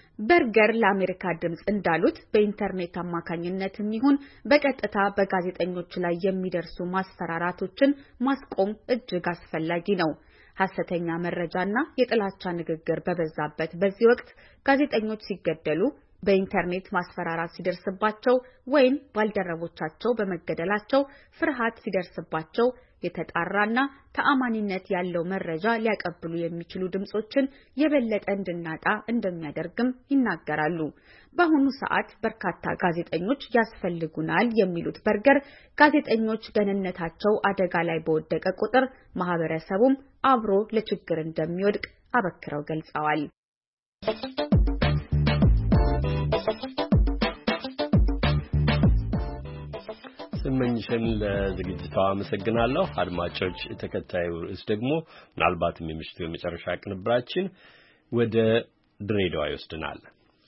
በርገር ለአሜሪካ ድምጽ እንዳሉት በኢንተርኔት አማካኝነትም ይሁን በቀጥታ በጋዜጠኞች ላይ የሚደርሱ ማስፈራራቶችን ማስቆም እጅግ አስፈላጊ ነው። ሐሰተኛ መረጃና የጥላቻ ንግግር በበዛበት በዚህ ወቅት ጋዜጠኞች ሲገደሉ፣ በኢንተርኔት ማስፈራራት ሲደርስባቸው ወይም ባልደረቦቻቸው በመገደላቸው ፍርሃት ሲደርስባቸው የተጣራና ተአማኒነት ያለው መረጃ ሊያቀብሉ የሚችሉ ድምጾችን የበለጠ እንድናጣ እንደሚያደርግም ይናገራሉ። በአሁኑ ሰዓት በርካታ ጋዜጠኞች ያስፈልጉናል የሚሉት በርገር ጋዜጠኞች ደህንነታቸው አደጋ ላይ በወደቀ ቁጥር ማህበረሰቡም አብሮ ለችግር እንደሚወድቅ አበክረው ገልጸዋል። ስመኝሽን ለዝግጅቷ አመሰግናለሁ። አድማጮች፣ ተከታዩ ርዕስ ደግሞ ምናልባትም የምሽቱ የመጨረሻ ቅንብራችን ወደ ድሬዳዋ ይወስድናል።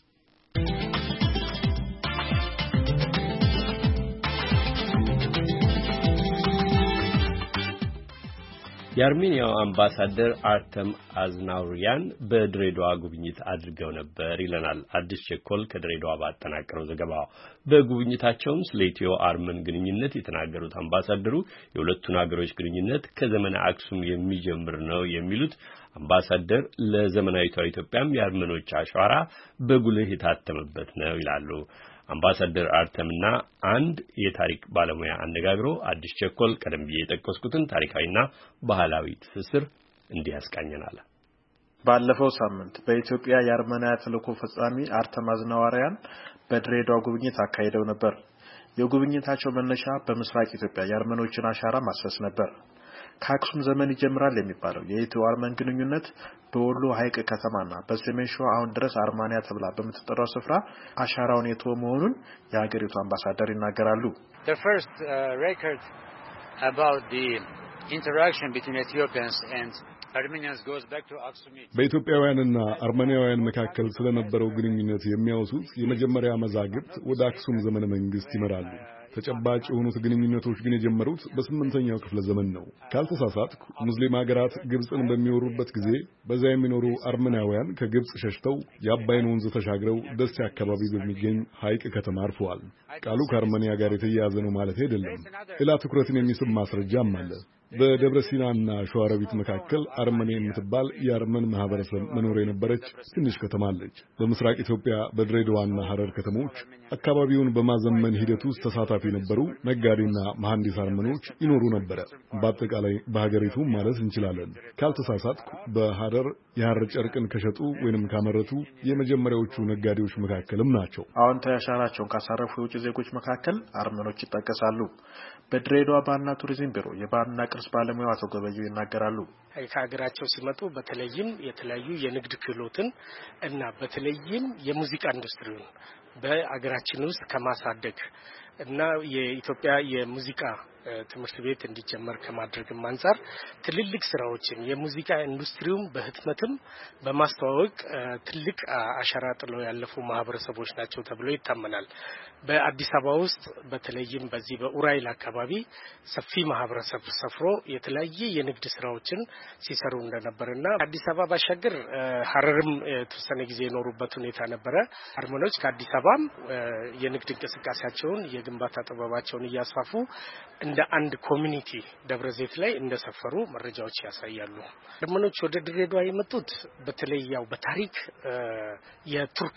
የአርሜኒያው አምባሳደር አርተም አዝናውሪያን በድሬዳዋ ጉብኝት አድርገው ነበር ይለናል አዲስ ቸኮል ከድሬዳዋ ባጠናቀረው ዘገባ። በጉብኝታቸውም ስለ ኢትዮ አርመን ግንኙነት የተናገሩት አምባሳደሩ የሁለቱን ሀገሮች ግንኙነት ከዘመነ አክሱም የሚጀምር ነው የሚሉት አምባሳደር ለዘመናዊቷ ኢትዮጵያም የአርመኖች አሻራ በጉልህ የታተመበት ነው ይላሉ። አምባሳደር አርተምና አንድ የታሪክ ባለሙያ አነጋግሮ አዲስ ቸኮል ቀደም ብዬ የጠቀስኩትን ታሪካዊና ባህላዊ ትስስር እንዲህ ያስቃኘናል። ባለፈው ሳምንት በኢትዮጵያ የአርመንያ ተልእኮ ፈጻሚ አርተማዝ ነዋሪያን በድሬዳዋ ጉብኝት አካሂደው ነበር። የጉብኝታቸው መነሻ በምስራቅ ኢትዮጵያ የአርመኖችን አሻራ ማስፈስ ነበር። ከአክሱም ዘመን ይጀምራል የሚባለው የኢትዮ አርመን ግንኙነት በወሎ ሐይቅ ከተማና በሰሜን ሸዋ አሁን ድረስ አርማንያ ተብላ በምትጠራው ስፍራ አሻራውን የተወ መሆኑን የሀገሪቱ አምባሳደር ይናገራሉ። The first uh, record about the interaction between Ethiopians and Armenians goes back to Aksum. በኢትዮጵያውያንና አርመናውያን መካከል ስለነበረው ግንኙነት የሚያወሱት የመጀመሪያ መዛግብት ወደ አክሱም ዘመነ መንግስት ይመራሉ። ተጨባጭ የሆኑት ግንኙነቶች ግን የጀመሩት በስምንተኛው ክፍለ ዘመን ነው። ካልተሳሳትኩ ሙስሊም ሀገራት ግብጽን በሚወሩበት ጊዜ በዚያ የሚኖሩ አርመናውያን ከግብጽ ሸሽተው የአባይን ወንዝ ተሻግረው ደሴ አካባቢ በሚገኝ ሐይቅ ከተማ አርፈዋል። ቃሉ ከአርመኒያ ጋር የተያያዘ ነው ማለት አይደለም። ሌላ ትኩረትን የሚስብ ማስረጃም አለ። በደብረ ሲናና ሸዋሮቢት መካከል አርመኔ የምትባል የአርመን ማህበረሰብ መኖር የነበረች ትንሽ ከተማ አለች። በምስራቅ ኢትዮጵያ በድሬዳዋና ሐረር ከተሞች አካባቢውን በማዘመን ሂደት ውስጥ ተሳታፊ የነበሩ ነጋዴና መሐንዲስ አርመኖች ይኖሩ ነበር። በአጠቃላይ በሀገሪቱ ማለት እንችላለን። ካልተሳሳትኩ በሐረር የሐር ጨርቅን ከሸጡ ወይንም ካመረቱ የመጀመሪያዎቹ ነጋዴዎች መካከልም ናቸው። አዎንታዊ አሻራቸውን ካሳረፉ የውጭ ዜጎች መካከል አርመኖች ይጠቀሳሉ። በድሬዳዋ ባህልና ቱሪዝም ቢሮ የባህልና ቅርስ ባለሙያው አቶ ገበየው ይናገራሉ። ከሀገራቸው ሲመጡ በተለይም የተለያዩ የንግድ ክህሎትን እና በተለይም የሙዚቃ ኢንዱስትሪውን በአገራችን ውስጥ ከማሳደግ እና የኢትዮጵያ የሙዚቃ ትምህርት ቤት እንዲጀመር ከማድረግም አንፃር ትልልቅ ስራዎችን የሙዚቃ ኢንዱስትሪውን በህትመትም በማስተዋወቅ ትልቅ አሻራ ጥለው ያለፉ ማህበረሰቦች ናቸው ተብሎ ይታመናል። በአዲስ አበባ ውስጥ በተለይም በዚህ በኡራይል አካባቢ ሰፊ ማህበረሰብ ሰፍሮ የተለያየ የንግድ ስራዎችን ሲሰሩ እንደነበርና አዲስ አበባ ባሻገር ሐረርም የተወሰነ ጊዜ የኖሩበት ሁኔታ ነበረ። አርመኖች ከአዲስ አበባም የንግድ እንቅስቃሴያቸውን የግንባታ ጥበባቸውን እያስፋፉ እንደ አንድ ኮሚኒቲ ደብረ ዘይት ላይ እንደሰፈሩ መረጃዎች ያሳያሉ። አርመኖች ወደ ድሬዳዋ የመጡት በተለይ ያው በታሪክ የቱርክ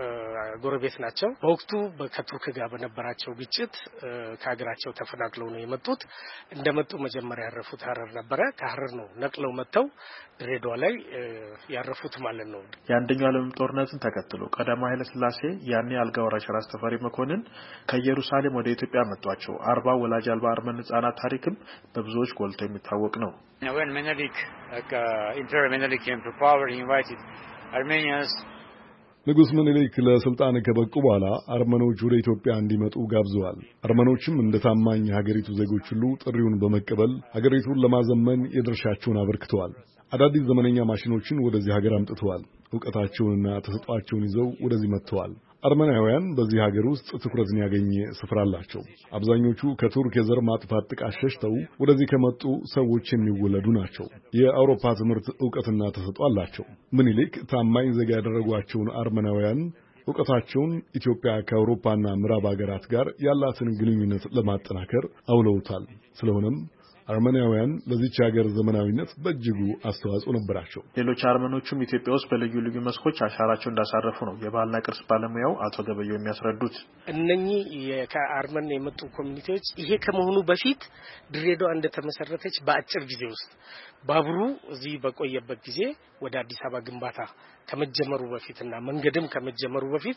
ጎረቤት ናቸው። በወቅቱ ከቱርክ ጋር በነበራቸው ግጭት ከሀገራቸው ተፈናቅለው ነው የመጡት። እንደመጡ መጀመሪያ ያረፉት ሐረር ነበረ። ከሐረር ነው ነቅለው መጥተው ድሬዳዋ ላይ ያረፉት ማለት ነው። የአንደኛው ዓለም ጦርነትን ተከትሎ ቀዳማዊ ኃይለ ሥላሴ ያኔ አልጋ ወራሽ ራስ ተፈሪ መኮንን ከኢየሩሳሌም ወደ ኢትዮጵያ መጧቸው። አርባ ወላጅ አልባ አርመን ህጻናት ታሪክም በብዙዎች ጎልቶ የሚታወቅ ነው። When Menelik, like, uh, Emperor Menelik came to power, he invited Armenians. ንጉስ ምኒልክ ለስልጣን ከበቁ በኋላ አርመኖች ወደ ኢትዮጵያ እንዲመጡ ጋብዘዋል። አርመኖችም እንደ ታማኝ የሀገሪቱ ዜጎች ሁሉ ጥሪውን በመቀበል ሀገሪቱን ለማዘመን የድርሻቸውን አበርክተዋል። አዳዲስ ዘመነኛ ማሽኖችን ወደዚህ ሀገር አምጥተዋል። ዕውቀታቸውንና ተሰጥኦአቸውን ይዘው ወደዚህ መጥተዋል። አርመናውያን በዚህ ሀገር ውስጥ ትኩረትን ያገኘ ስፍራ አላቸው። አብዛኞቹ ከቱርክ የዘር ማጥፋት ጥቃት ሸሽተው ወደዚህ ከመጡ ሰዎች የሚወለዱ ናቸው። የአውሮፓ ትምህርት ዕውቀትና ተሰጥኦ አላቸው። ምኒልክ ታማኝ ዜጋ ያደረጓቸውን አርመናውያን ዕውቀታቸውን ኢትዮጵያ ከአውሮፓና ምዕራብ ሀገራት ጋር ያላትን ግንኙነት ለማጠናከር አውለውታል። ስለሆነም አርመናውያን ለዚች ሀገር ዘመናዊነት በእጅጉ አስተዋጽኦ ነበራቸው። ሌሎች አርመኖችም ኢትዮጵያ ውስጥ በልዩ ልዩ መስኮች አሻራቸውን እንዳሳረፉ ነው የባህልና ቅርስ ባለሙያው አቶ ገበየው የሚያስረዱት። እነኚህ ከአርመን የመጡ ኮሚኒቲዎች ይሄ ከመሆኑ በፊት ድሬዳዋ እንደተመሰረተች በአጭር ጊዜ ውስጥ ባቡሩ እዚህ በቆየበት ጊዜ ወደ አዲስ አበባ ግንባታ ከመጀመሩ በፊትና መንገድም ከመጀመሩ በፊት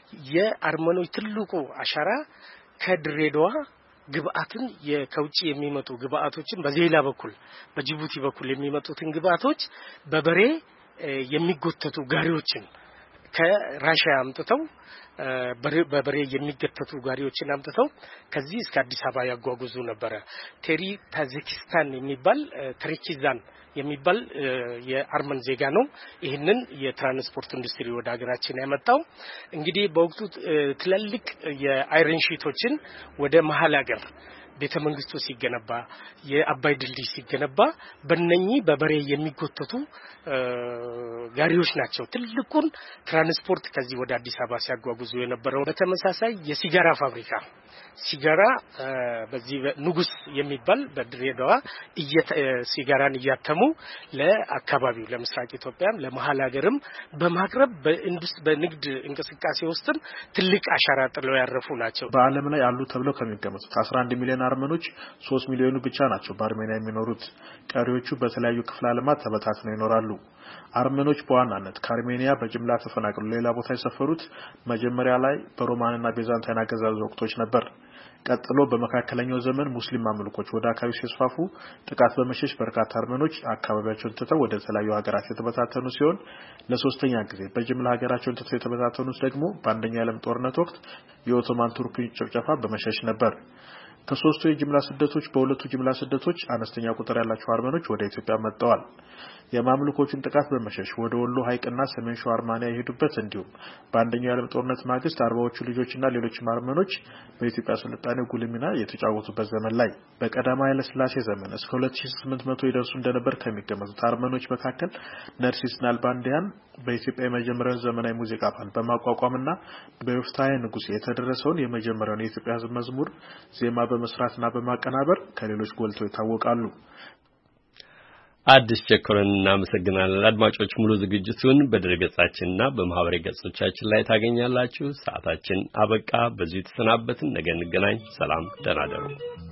የአርመኖች ትልቁ አሻራ ከድሬዳዋ ግብአትን ከውጪ የሚመጡ ግብአቶችን በዜላ በኩል በጅቡቲ በኩል የሚመጡትን ግብአቶች በበሬ የሚጎተቱ ጋሪዎችን ከራሽያ አምጥተው በበሬ የሚገተቱ ጋሪዎችን አምጥተው ከዚህ እስከ አዲስ አበባ ያጓጉዙ ነበር። ቴሪ ታዚኪስታን የሚባል ተሪኪዛን የሚባል የአርመን ዜጋ ነው ይህንን የትራንስፖርት ኢንዱስትሪ ወደ ሀገራችን ያመጣው። እንግዲህ በወቅቱ ትላልቅ የአይረን ሺቶችን ወደ መሀል ሀገር ቤተ መንግስቱ ሲገነባ የአባይ ድልድይ ሲገነባ በእነኚህ በበሬ የሚጎተቱ ጋሪዎች ናቸው ትልቁን ትራንስፖርት ከዚህ ወደ አዲስ አበባ ሲያጓጉዙ የነበረው። በተመሳሳይ የሲጋራ ፋብሪካ ሲጋራ በዚህ ንጉስ የሚባል በድሬዳዋ ሲጋራን እያተሙ ለአካባቢው ለምስራቅ ኢትዮጵያም ለመሀል ሀገርም በማቅረብ በኢንዱስትሪ በንግድ እንቅስቃሴ ውስጥም ትልቅ አሻራ ጥለው ያረፉ ናቸው። በዓለም ላይ አሉ ተብለው ከሚገመቱት አስራ አንድ ሚሊዮን አርመኖች ሶስት ሚሊዮን ብቻ ናቸው በአርሜኒያ የሚኖሩት። ቀሪዎቹ በተለያዩ ክፍለ ዓለማት ተበታትነው ይኖራሉ። አርመኖች በዋናነት ከአርሜኒያ በጅምላ ተፈናቅለው ሌላ ቦታ የሰፈሩት መጀመሪያ ላይ በሮማንና ቤዛንታይን አገዛዝ ወቅቶች ነበር። ቀጥሎ በመካከለኛው ዘመን ሙስሊም አምልኮች ወደ አካባቢው ሲስፋፉ ጥቃት በመሸሽ በርካታ አርመኖች አካባቢያቸውን ትተው ወደ ተለያዩ ሀገራት የተበታተኑ ሲሆን ለሶስተኛ ጊዜ በጅምላ ሀገራቸውን ትተው የተበታተኑት ደግሞ በአንደኛው የዓለም ጦርነት ወቅት የኦቶማን ቱርክ ጭፍጨፋ በመሸሽ ነበር። ከሶስቱ የጅምላ ስደቶች በሁለቱ ጅምላ ስደቶች አነስተኛ ቁጥር ያላቸው አርመኖች ወደ ኢትዮጵያ መጥተዋል። የማምልኮቹን ጥቃት በመሸሽ ወደ ወሎ ሐይቅና ሰሜን ሸዋ አርማንያ የሄዱበት እንዲሁም በአንደኛው የዓለም ጦርነት ማግስት አርባዎቹ ልጆችና ሌሎችም አርመኖች በኢትዮጵያ ስልጣኔ ጉልህ ሚና የተጫወቱበት ዘመን ላይ በቀዳማዊ ኃይለ ሥላሴ ዘመን እስከ ሁለት ሺህ ስምንት መቶ ይደርሱ እንደነበር ከሚገመቱት አርመኖች መካከል ነርሲስ ናልባንዲያን በኢትዮጵያ የመጀመሪያውን ዘመናዊ ሙዚቃ ባንድ በማቋቋምና በዮፍታሔ ንጉሴ የተደረሰውን የመጀመሪያውን የኢትዮጵያ ሕዝብ መዝሙር ዜማ በመስራትና በማቀናበር ከሌሎች ጎልተው ይታወቃሉ። አዲስ ቸኮልን እናመሰግናለን። አድማጮች ሙሉ ዝግጅቱን በድረገጻችንና በማህበራዊ ገጾቻችን ላይ ታገኛላችሁ። ሰዓታችን አበቃ። በዚሁ ተሰናበትን። ነገ እንገናኝ። ሰላም፣ ደህና እደሩ።